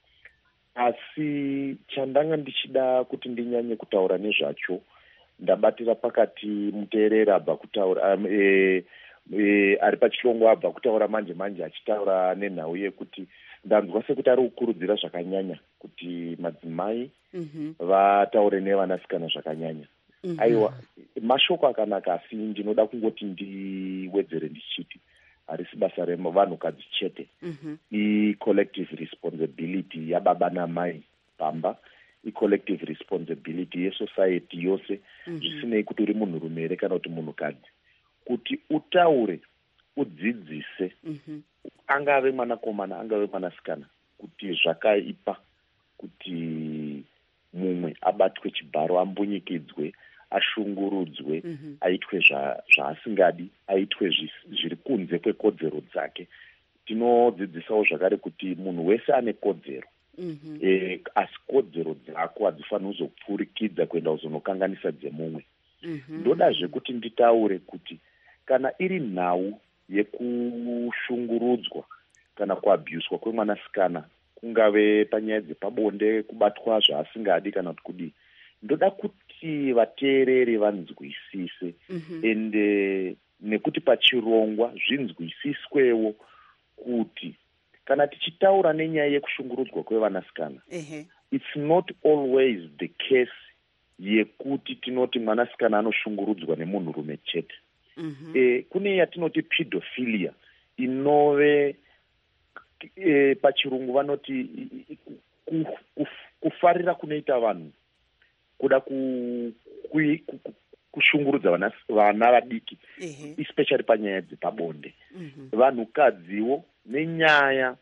Asi chandanga ndichida kuti ndinyanye kutaura nezvacho, ndabatira pakati muteereri abva kutaura um, e, e, ari pachirongwa abva kutaura manje manje achitaura nenhau yekuti ndanzwa sekuti ari kukurudzira zvakanyanya kuti madzimai mm-hmm. vataure nevanasikana zvakanyanya. Mm-hmm. Aiwa, mashoko akanaka, asi ndinoda kungoti ndiwedzere ndichiti harisi basa revanhukadzi chete. Mm-hmm. I-collective responsibility yababa namai pamba, i-collective responsibility yesociety yose mm-hmm. zvisinei kuti uri munhurume here kana kuti munhukadzi, kuti utaure udzidzise mm-hmm. angave mwanakomana angave mwanasikana kuti zvakaipa kuti mumwe abatwe chibharo, ambunyikidzwe, ashungurudzwe mm-hmm. aitwe zvaasingadi, aitwe zviri kunze kwekodzero dzake. Tinodzidzisawo zvakare kuti munhu wese ane kodzero mm-hmm. e, asi kodzero dzako hadzifaniri kuzopfurikidza kuenda kuzonokanganisa dzemumwe. Mm-hmm. Ndodazve kuti nditaure kuti kana iri nhau yekushungurudzwa kana kuabhuswa kwemwanasikana, kungave panyaya dzepabonde, kubatwa zvaasingadi kana kuti kudii, ndoda kuti vateereri vanzwisise mm-hmm. ende nekuti pachirongwa zvinzwisiswewo kuti kana tichitaura nenyaya yekushungurudzwa kwevanasikana uh-huh. it's not always the case yekuti tinoti mwanasikana anoshungurudzwa nemunhurume chete. Mm-hmm. E, kune yatinoti pedophilia inove e, pachirungu vanoti ku, ku, kufarira kunoita vanhu kuda ku, ku, ku, kushungurudza vana, vana vadiki uh-huh. especially panyaya dzepabonde. Mm-hmm. Vanhukadziwo nenyaya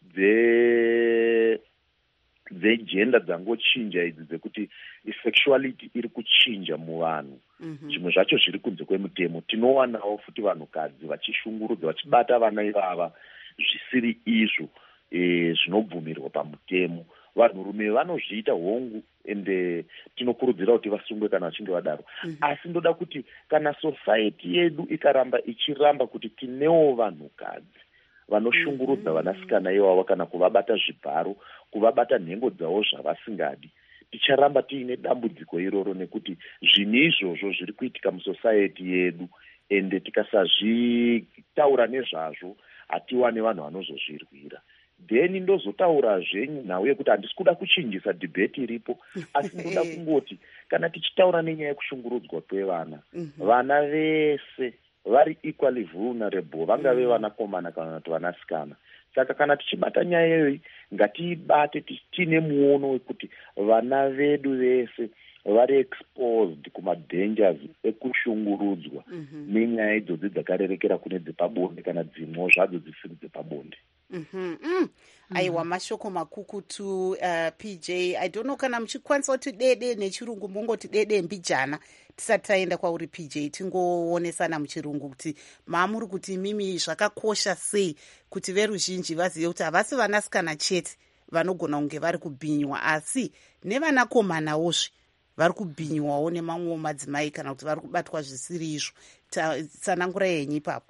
dze dzegender dzangochinja idzi dzekuti sexuality iri kuchinja muvanhu. Mm-hmm. Zvimwe zvacho zviri kunze kwemutemo. Tinowanawo futi vanhukadzi vachishungurudza, vachibata vana ivava zvisiri izvo e, zvinobvumirwa pamutemo. Vanhurume vanozviita hongu ende tinokurudzira kuti vasungwe kana vachinge vadaro. Mm-hmm. Asi ndoda kuti kana society yedu ikaramba ichiramba kuti tinewo vanhukadzi vanoshungurudza mm-hmm. vanasikana ivavo kana kuvabata zvibharo, kuvabata nhengo dzavo zvavasingadi, ticharamba tiine dambudziko iroro nekuti zvinhu izvozvo zviri kuitika musociety yedu ende tikasazvitaura nezvazvo hatiwane vanhu vanozozvirwira. Then ndozotaurazve nhau yekuti handisi kuda kuchinjisa dhibheti iripo, asi ndoda kungoti kana tichitaura nenyaya yekushungurudzwa kwevana, mm-hmm. vana vese vari equally vulnerable, vangave mm-hmm. vanakomana kana kuti vanasikana. Saka kana tichibata nyaya iyoyi ngatiibate tiine muono wekuti vana vedu vese vari exposed kumadangers ekushungurudzwa mm-hmm. nenyaya idzodzi dzakarerekera kune dzepabonde kana dzimwewo zvadzo dzisiri dzepabonde. Mm-hmm. Mm. Aiwa, mashoko makukutu uh, P J. I don't know kana muchikwanisa kuti dede nechirungu mungoti dede mbijana tisati taenda kwauri P J, tingoonesana muchirungu kuti maamuri kuti mimi zvakakosha sei kuti veruzhinji vazive kuti havasi vanasikana chete vanogona kunge vari kubhinywa, asi nevanakomanawozve vari kubhinywawo nemamwewo madzimai kana kuti vari kubatwa zvisiri izvo. Tsanangurai henyu ipapo.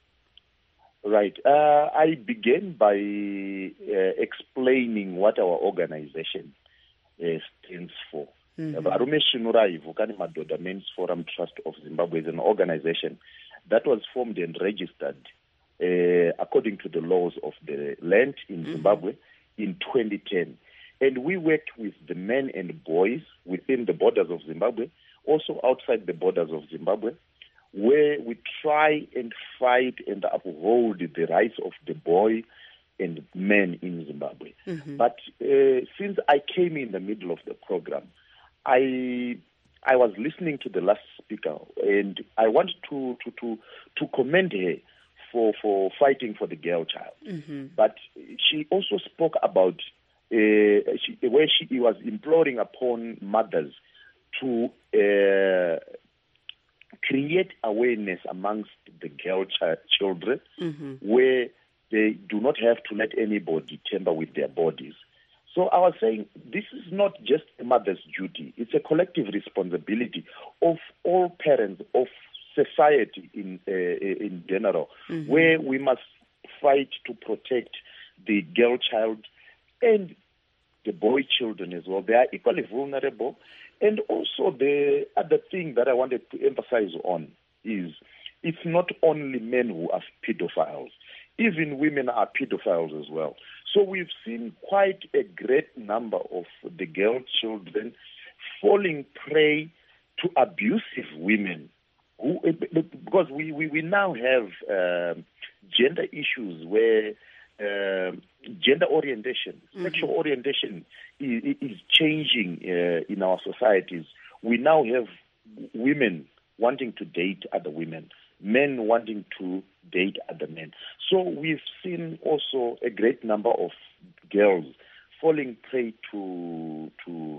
Right. Uh, I began by uh, explaining what our organization uh, stands for. Varume Svinurai Vukani Madhodha Men's Forum Trust of Zimbabwe is an organization that was formed and registered uh, according to the laws of the land in mm-hmm. Zimbabwe in twenty ten. And we worked with the men and boys within the borders of Zimbabwe, also outside the borders of Zimbabwe, where we try and fight and uphold the rights of the boy and men in Zimbabwe. Mm-hmm. But uh, since I came in the middle of the program, I I was listening to the last speaker, and I wanted to to to, to commend her for, for fighting for the girl child. Mm-hmm. But she also spoke about uh, she, where she was imploring upon mothers to uh, create awareness amongst the girl ch- children mm-hmm. where they do not have to let anybody tamper with their bodies. So I was saying this is not just a mother's duty. It's a collective responsibility of all parents, of society in uh, in general, mm-hmm. where we must fight to protect the girl child and the boy children as well. They are equally vulnerable. And also the other thing that I wanted to emphasize on is it's not only men who are pedophiles. Even women are pedophiles as well. So we've seen quite a great number of the girl children falling prey to abusive women. Who, because we, we, we now have uh, gender issues where uh, gender orientation, mm-hmm. sexual orientation is, is changing uh, in our societies. We now have women wanting to date other women, men wanting to date other men. So we've seen also a great number of girls falling prey to to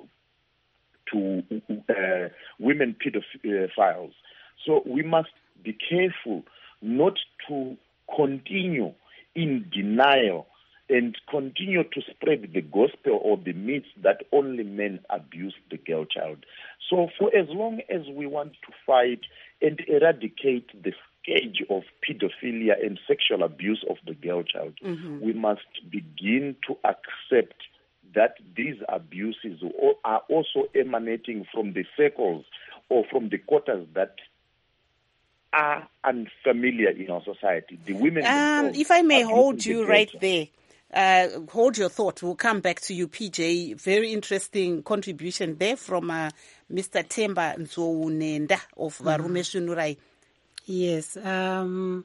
to uh, women pedophiles. So we must be careful not to continue in denial and continue to spread the gospel or the myths that only men abuse the girl child. So for as long as we want to fight and eradicate the scourge of pedophilia and sexual abuse of the girl child, mm-hmm. we must begin to accept that these abuses are also emanating from the circles or from the quarters that are unfamiliar in our society. The women. Um, if I may hold you right there, uh, hold your thought. We'll come back to you, P J. Very interesting contribution there from uh, Mister Temba Nzounenda of Varume Svinurai. Yes. Um,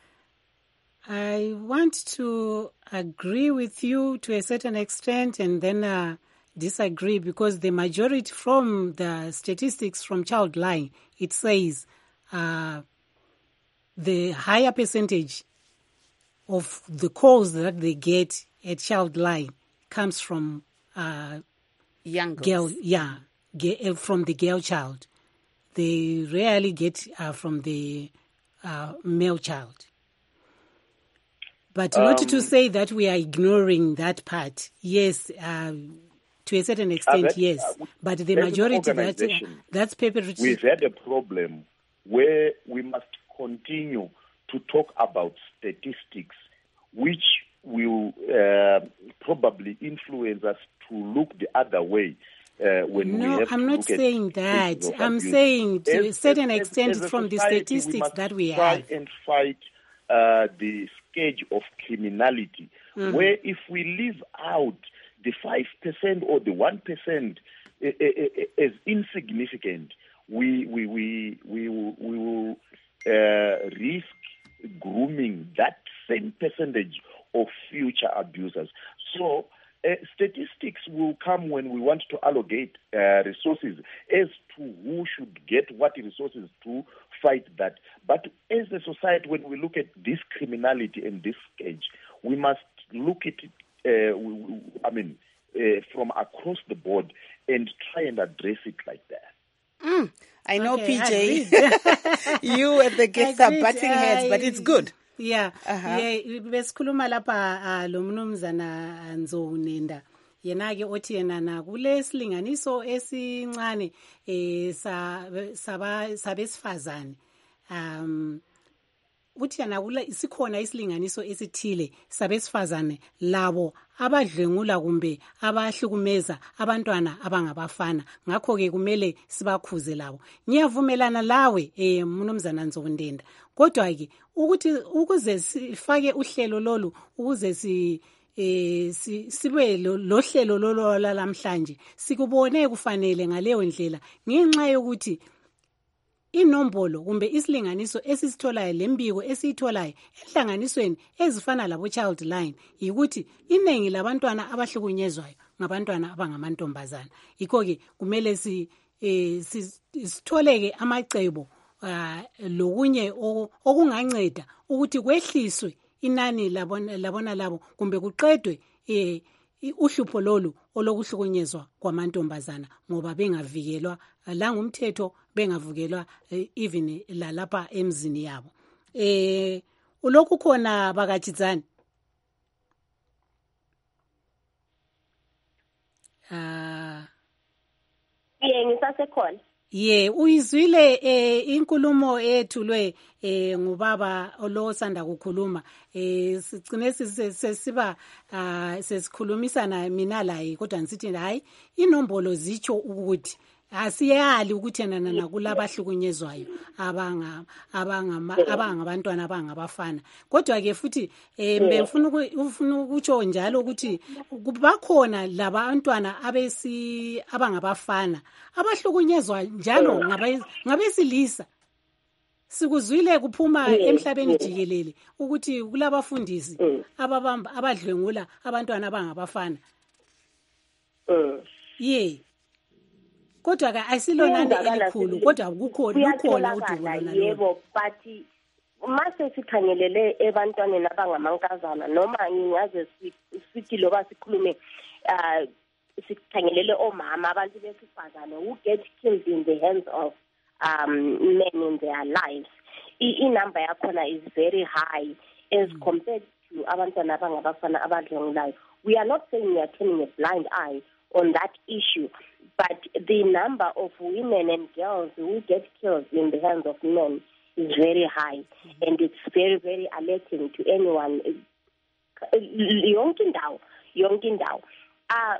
I want to agree with you to a certain extent and then uh, disagree, because the majority from the statistics from Childline, it says uh, the higher percentage of the calls that they get at Childline comes from uh, young girl, yeah, from the girl child. They rarely get uh, from the uh, male child. But not Um, to say that we are ignoring that part. Yes, uh, to a certain extent, uh, that, yes. uh, But the as an majority that, organization, that's perpetrated. We've had a problem where we must continue to talk about statistics, which will uh, probably influence us to look the other way. Uh, when no, we have I'm to not look at saying that. cases of I'm abuse. saying to As- a certain as- extent as a from the society, statistics we must that we try have. and fight uh, the scourge of criminality, Mhm. where if we leave out the five percent or the one percent uh, uh, as insignificant, we we we we will, we will uh, risk grooming that same percentage of future abusers. So uh, statistics will come when we want to allocate uh, resources as to who should get what resources to fight that. But as a society, when we look at this criminality and this scourge, we must look at it, uh, we, we, I mean, uh, from across the board and try and address it like that. Mm, I know, Okay, P J, agreed. you and the guests are Agreed. butting heads, but it's good. Yeah, Uh-huh. yeah, besikhuluma lapha ah, lo mnumzana Nzonenda. Yena ke othi yena na kule silinganiso esincane eh sa saba sabesifazane. Um uthi yana kula isikhona isilinganiso esithile sabesifazane labo abadlengula kumbe abahlukumeza abantwana abangabafana ngakho ke kumele sibakhuze labo. Ngiyavumelana lawe eh mnumzana Nzondenda, kodwa ke ukuthi ukuze sifake uhlelo lolu ukuze si eh sibe lo hlelo lolu lamhlanje sikubone kufanele ngaleyo ndlela ngenxa yokuthi inombolo kumbe isilinganiso esisitholayo lembiko esiyitholayo ehlanganisweni ezifana labo child line yikuthi iningi labantwana abahlukunyezwayo ngabantwana abangamantombazana. Yikho ke kumele si eh sitholeke amacebo lokunye okunganceda ukuthi kwehliswe inani labona labona labo kumbe kuqedwe eh uhlupho lolu olokuhlukunyezwa kwamantombazana ngoba bengavikelwa la ngumthetho bengavukelwa even la lapha emzini yabo. Eh ulokhu khona bakatshizana. Ah Ye ngisasekhona. Ye uyizwile eh inkulumo ethulwe eh ngubaba olosanda kukhuluma eh sigcine sesiba sesikhulumisana mina laye kodwa ngisithi hayi inombolo zicho ukuthi asiyali ukuthi nana nakulabahlukunyezwayo abanga abanga abangabantwana abangabafana. Kodwa ke futhi eh bengifuna ufuna ukutsho njalo ukuthi kubakhona labantwana abesi abangabafana abahlukunyezwa njalo ngabesilisa. Sikuzwile kuphuma emhlabeni jikelele ukuthi kulabafundisi ababamba abadlwengula abantwana abangabafana. Ye kodwa ke asilonani elikhulu kodwa kukhona kukhona udumo yebo but mase sikhangelele ebantwaneni abangamankazana noma ngingaze sithi loba sikhulume uh sikhangelele omama abantu besifazane who get killed in the hands of um men in their lives. I number yakhona is very high as mm. compared to abantwana abangabafana abadlwengulayo. We are not saying we are turning a blind eye on that issue, but the number of women and girls who get killed in the hands of men is very high, mm-hmm. and it's very, very alerting to anyone. Yonke indawo, yonke indawo. Uh,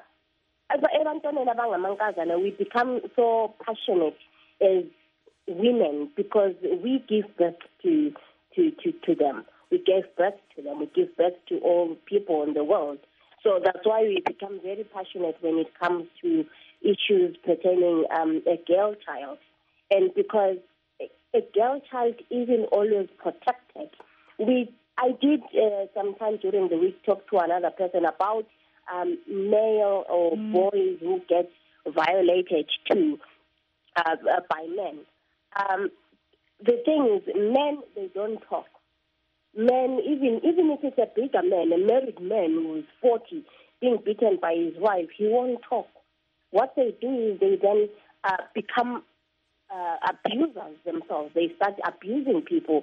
we become so passionate as women because we give birth to, to, to, to them. We give birth to them. We give birth to all people in the world. So that's why we become very passionate when it comes to issues pertaining um, a girl child. And because a girl child isn't always protected, we I did uh, sometime during the week talk to another person about um, male or mm. boys who get violated too uh, uh, by men. Um, the thing is, men, they don't talk. Men, even even if it's a bigger man, a married man who is forty, being beaten by his wife, he won't talk. What they do is they then uh, become uh, abusers themselves. They start abusing people.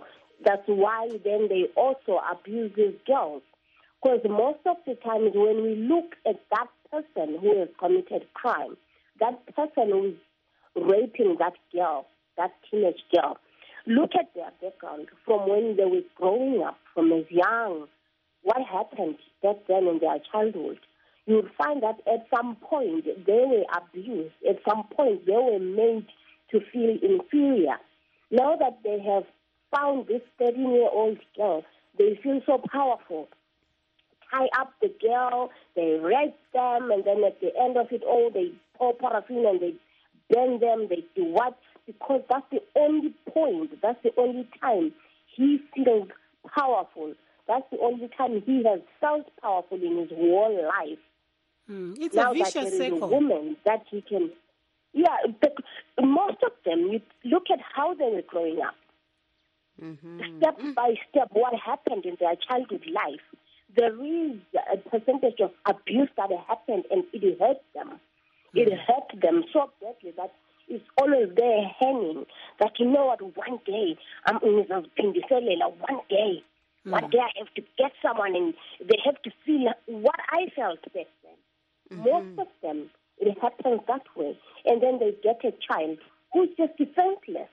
That's why then they also abuse these girls. Because most of the times when we look at that person who has committed crime, that person who is raping that girl, that teenage girl, look at their background from when they were growing up, from as young, what happened back then in their childhood. You would find that at some point they were abused. At some point they were made to feel inferior. Now that they have found this thirteen-year-old girl, they feel so powerful. Tie up the girl, they rape them, and then at the end of it all, they pour paraffin and they burn them, they do what? Because that's the only point, that's the only time he feels powerful. That's the only time he has felt powerful in his whole life. Mm, it's now a vicious that there is cycle. a woman that he can... Yeah, but most of them, you look at how they were growing up. Mm-hmm. Step by step, what happened in their childhood life. There is a percentage of abuse that happened, and it hurt them. It hurt them so badly that it's always there hanging. That you know what, one day I'm in the one day, mm. one day I have to get someone, and they have to feel what I felt back then. Mm-hmm. Most of them, it happens that way, and then they get a child who's just defenseless.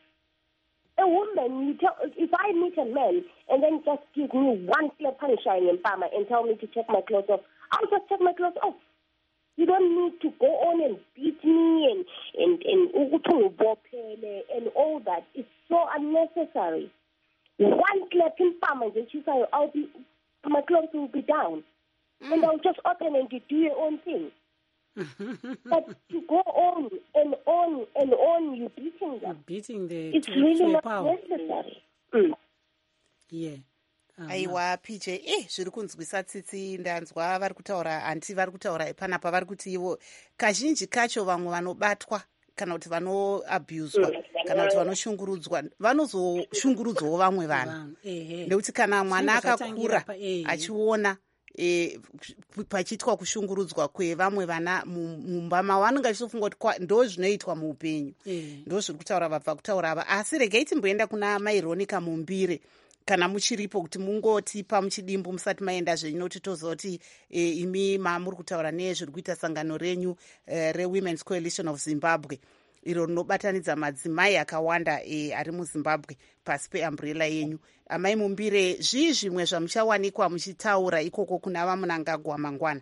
A woman, you tell, if I meet a man and then just give me one clear punishing in Palma and tell me to take my clothes off, I'll just take my clothes off. You don't need to go on and beat me and and and, and all that. It's so unnecessary. One clap in Palma and then she says, I'll be, my clothes will be down. Mm. And I'll just open and do your own thing. But to go on and on and on, you're beating them. You're beating the it's to, really to not power. necessary. Mm. Yeah. Um, aiwa P J eh zviri kunzwisa tsitsi ndanzwa vari kutaura anti vari kutaura panapa vari kuti ivo kazhinji kacho vamwe vanobatwa kana kuti vanoabuswa kana kuti vanoshungurudzwa vanozoshungurudzwawo vamwe vanhu nekuti kana mwana akakura achiona E, pachiitwa kushungurudzwa kwevamwe vana mumba mavo vanenge vachizofunga kuti ndo zvinoitwa muupenyu mm. ndo zviri kutaura vabva kutaura ava asi regai timboenda kuna maironica Mumbire kana muchiripo kuti mungotipa muchidimbu musati maenda zvenyu noti toziva kuti e, imi mamuri kutaura nezviri kuita sangano renyu e, reWomen's Coalition of Zimbabwe iro rinobatanidza madzimai akawanda e, ari muZimbabwe pasi peambrella yenyu. Amai Mumbire, zvii zvimwe zvamuchawanikwa muchitaura ikoko kuna vamunangagwa mangwana?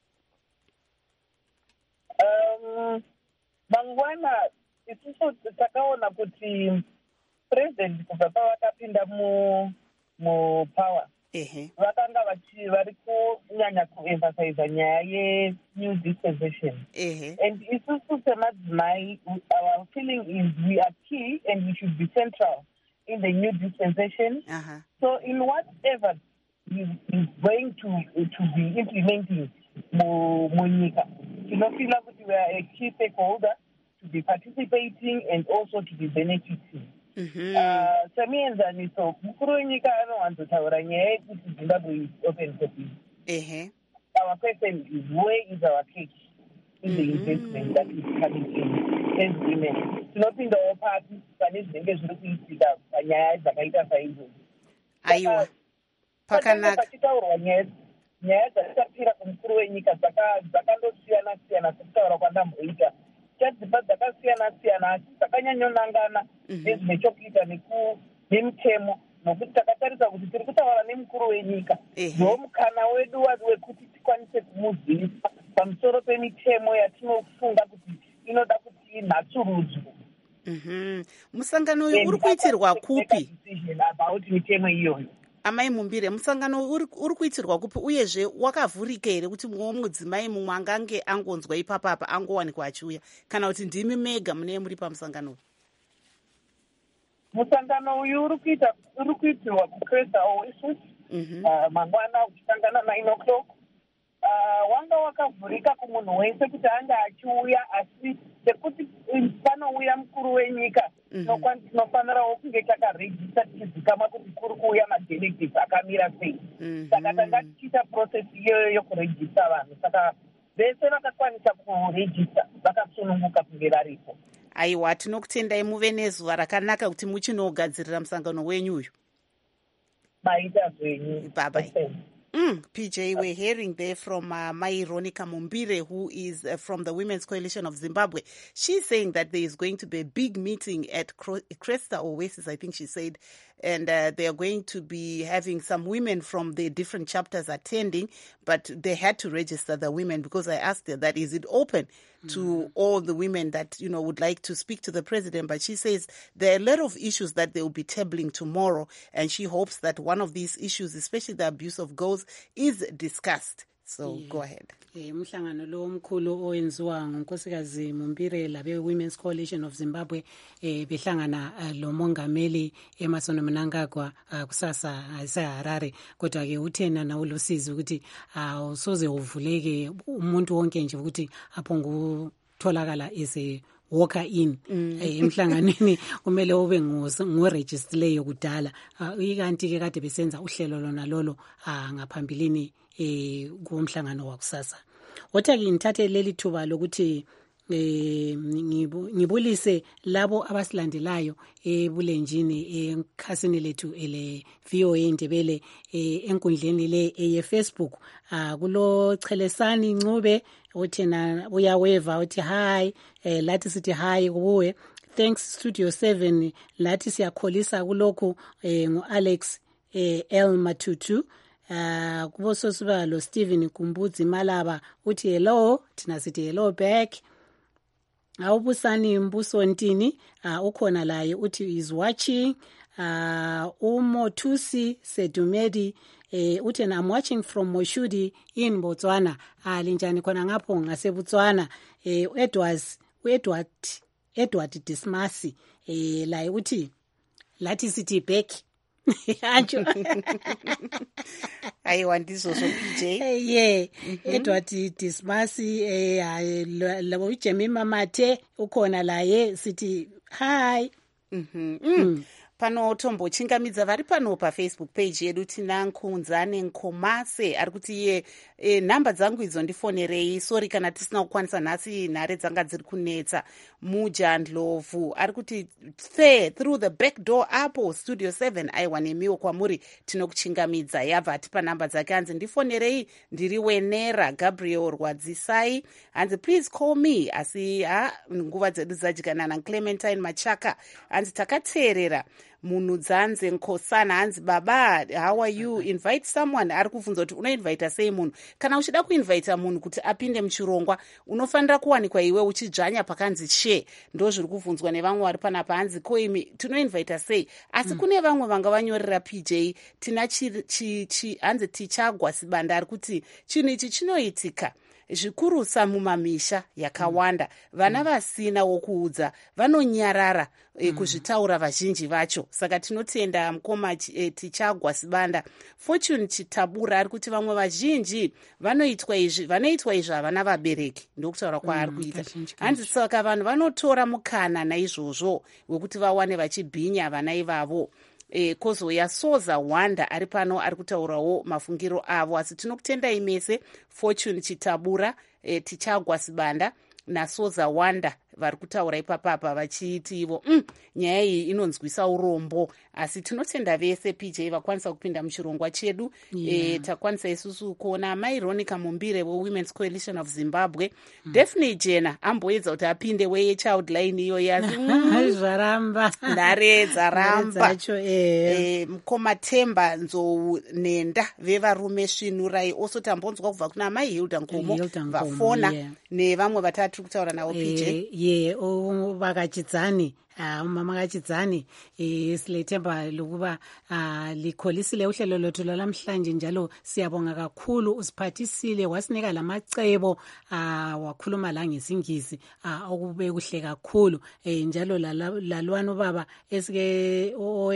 Um, mangwana isusu takaona kuti president kubva pavakapinda mu mupower ehe vakanga vari kunyanya kuemphasize nyaya yenew dispensation ehe and isusu semadzimai our feeling is we are key and we should be central in the new dispensation. Uh-huh. So in whatever is, is going to to be implementing Monica, you know, feel like we are a key stakeholder to be participating and also to be benefiting. Samienzani so mukuru wenyika anowanzotaura nyaya yekuti Zimbabwe is open for business. Our question is where is our cake in the investment that is coming in as women? Tinopindawo pasi pane zvinenge zviri kuitika panyaya dzakaita saizvozvo. Aiwa pakanaka pachitaurwa nyaya nyaya dzakapira kumukuru wenyika dzakandosiyana siyana sekutaura kwandamboita chadzipa dzakasiyana siyana asi dzakanyanyonangana nezvine chokuita nemitemo nokuti takatarisa kuti tiri kutaura nemukuru wenyika ndo mukana wedu wekuti tikwanise kumuzivisa pamusoro pemitemo yatinofunga kuti inoda kuti inhatsurudzwe. Musangano uyu uri kuitirwa kupi? About mitemo iyoyo. Amai Mumbire, musangano uri kuitirwa kupi uyezve wakavhurika here kuti mumwe mudzimai mumwe angange angonzwa ipapapa angowanikwa achiuya kana kuti ndimi mega mune muri pamusangano? Musangano uyu uri kuita uri kuitirwa kukresa oasis mangwana uchisangana nine o'clock. Wanga wakavhurika kumunhu wese kuti anga achiuya asi sekuti panouya mukuru wenyika tinofanirawo kunge takarejista tichizikama kuti kuri kuuya madelegates akamira sei. Saka tanga tichiita process iyoyo yokurejista vanhu saka vese vakakwanisa kurejista vakasununguka kunge varipo. Aiwa tinokutendai muve nezuva rakanaka kuti muchinogadzirira musangano wenyu uyu. maita zvenyu. Bye bye. Mm, P J, we're hearing there from uh, Maironica Mumbire, who is uh, from the Women's Coalition of Zimbabwe. She's saying that there is going to be a big meeting at Cresta Oasis, I think she said, and uh, they are going to be having some women from the different chapters attending, but they had to register the women because I asked her that, is it open to mm-hmm. all the women that, you know, would like to speak to the president? But she says there are a lot of issues that they will be tabling tomorrow, and she hopes that one of these issues, especially the abuse of girls, is discussed. So yeah. Go ahead. Umhlangano lo omkhulu owenziwa ngunkosikazi Mumbire labe Women's Coalition of Zimbabwe eh behlangana lo mongameli Emmerson Mnangagwa kusasa eseHarare, kodwa ke uthena na ulosizi ukuthi awusoze uvuleke umuntu wonke nje ukuthi aphongu tholakala ese walker in emhlanganweni kumele ube ngoregisterleyo kudala ikanti ke kade besenza uhlelo lona lolo ngaphambilini eh kumhlangano wakusasa. Wathi ke ngithathe leli thuba lokuthi eh ngibulise labo abasilandelayo ebulenjini ekhasini lethu ele V O A Ndebele enkundleni le eye Facebook kulo Chelesani Ncube uthena uyaweva uthi hi eh lathi sithi hi kuwe, thanks Studio seven lathi siyakholisa kulokhu eh ngo Alex eh El Matutu. Uh, kubo sosibalo Stephen Kumbudzi Malaba uthi hello, thina sithi hello back. Awubusani Mbuso Ntini uh, ukhona laye uthi is watching. uh, Umothusi Sedumedi eh uthi I'm watching from Moshudi in Botswana. Ah linjani khona ngapho ngaseBotswana. eh Edwards Edward Edward Dismasi eh laye uthi lathi sithi back. Anjo I want this also P J. Eh yeah, Edward Dismasi eh labo Jemima Mathe ukhona laye sithi hi. Mhm. Mm. Pano Tombo chingamidza vari pano pa Facebook page yedu tina Nkunzane Nkomase ari kuti ye e, namba dzangu idzo ndifonerei, sorry kana tisina kukwanisa nhasi nhare dzanga dziri kunetsa. Muja Ndlovu ari kuti fair through the back door apo Studio seven aiwa nemiwo kwamuri tinokuchingamidza. Yabva atipa namba dzake hanzi ndifonerei ndiri wenera. Gabriel Rwadzisai hanzi please call me, asi ha nguva dzedu dzajikanana. Clementine Machaka hanzi takateerera. Munhu dzanze Nkosana hanzi baba how are you, invite someone. Ari kubvunza kuti unoinvita sei munhu. Kana uchida kuinvita munhu kuti apinde muchirongwa unofanira kuwanikwa iwe uchidzvanya pakanzi share. Ndo zviri kubvunzwa nevamwe vari panapa hanzi koimi tinoinvita sei. Asi mm. kune vamwe vanga vanyorera P J tina chi, chi, chi, hanzi tichagwa sibanda ari kuti chinhu ichi chinoitika zvikurusa mumamisha yakawanda. Vana vasina wokuudza vanonyarara e, kuzvitaura vazhinji vacho. Saka tinotenda mukoma e, tichagwa sibanda. Fortune Chitabura ari kuti vamwe vazhinji vanoitwa izvi vanoitwa izvi havana vabereki, ndokutaura kwaari kuita. Hanzi saka vanhu vanotora mukana naizvozvo wekuti vawane vachibhinya vana ivavo. E, kozouya Soza Wanda ari pano ari kutaurawo mafungiro avo, asi tinokutendai mese Fortune Chitabura, e, tichagwa sibanda naSoza Wanda vari kutaura ipapapa vachiti ivo mm, nyaya iyi inonzwisa urombo, asi tinotenda vese P J vakwanisa kupinda muchirongwa chedu. Yeah. E, takwanisa isusu kuona Maironica Mumbire weWomen's Coalition of Zimbabwe. mm. Daphne Jena amboedza kuti apinde weye child line iyo yasi mm. zvaramba ndare dzaramba e, mukoma Temba Nzou Nenda vevarume Svinurai oso tambonzwa kubva kuna Mai Hilda Nkomo vafona. Yeah. Nevamwe vatatu kutaura navo P J. Ye o vakachidzani ah umama kachidzani eh siletemba lokuba ah likholisile uhlelo lothu lamhlanje njalo siyabonga kakhulu usiphathisile wasinika lamacebo ah wakhuluma la ngesingisi ah okube kuhle kakhulu eh njalo lalwana baba esike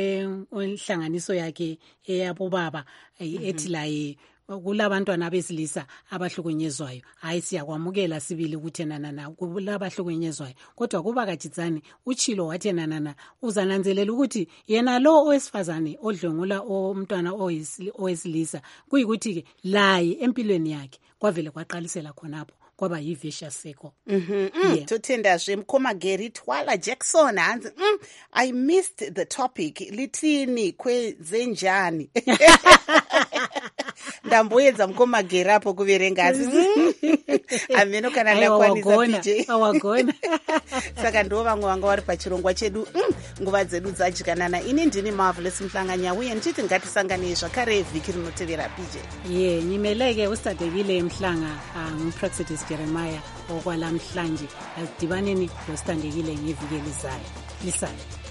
onhlanganiso yakhe eyabo baba ethi la kulabantwana abesilisa abahlukunyezwayo. Hayi siyakwamukela sibili ukuthi nanana kulabahlukunyezwayo, kodwa kuba kachidzani uchilo wathi nanana uzananzelela ukuthi yena lo owesifazane odlongula umntwana owesilisa kuyikuthi ke laye empilweni yakhe kwavele kwaqalisela khonapho kwaba yi-vicious circle. Mm-hmm. Mm. Yeah. Totendazve mukoma Gary Twala Jackson hanzi mm, I missed the topic litini kwezenjani. Ndamboedza mukoma Gary apo kuverenga asi ameno kana ndakwanisa P J awagona. Saka ndo vamwe vanga vari pachirongwa chedu mm, nguva dzedu dzadyanana. Ini ndini Marvelous Mhlanganya uye ndichiti ngatisanganei zvakare vhiki rinotevera P J. Ye nyimeleke usadekile Mhlanga nguPraxidis Jeremiah okwalamhlanje. Asidibaneni losithandekile ngeviki elizayo. Lisale.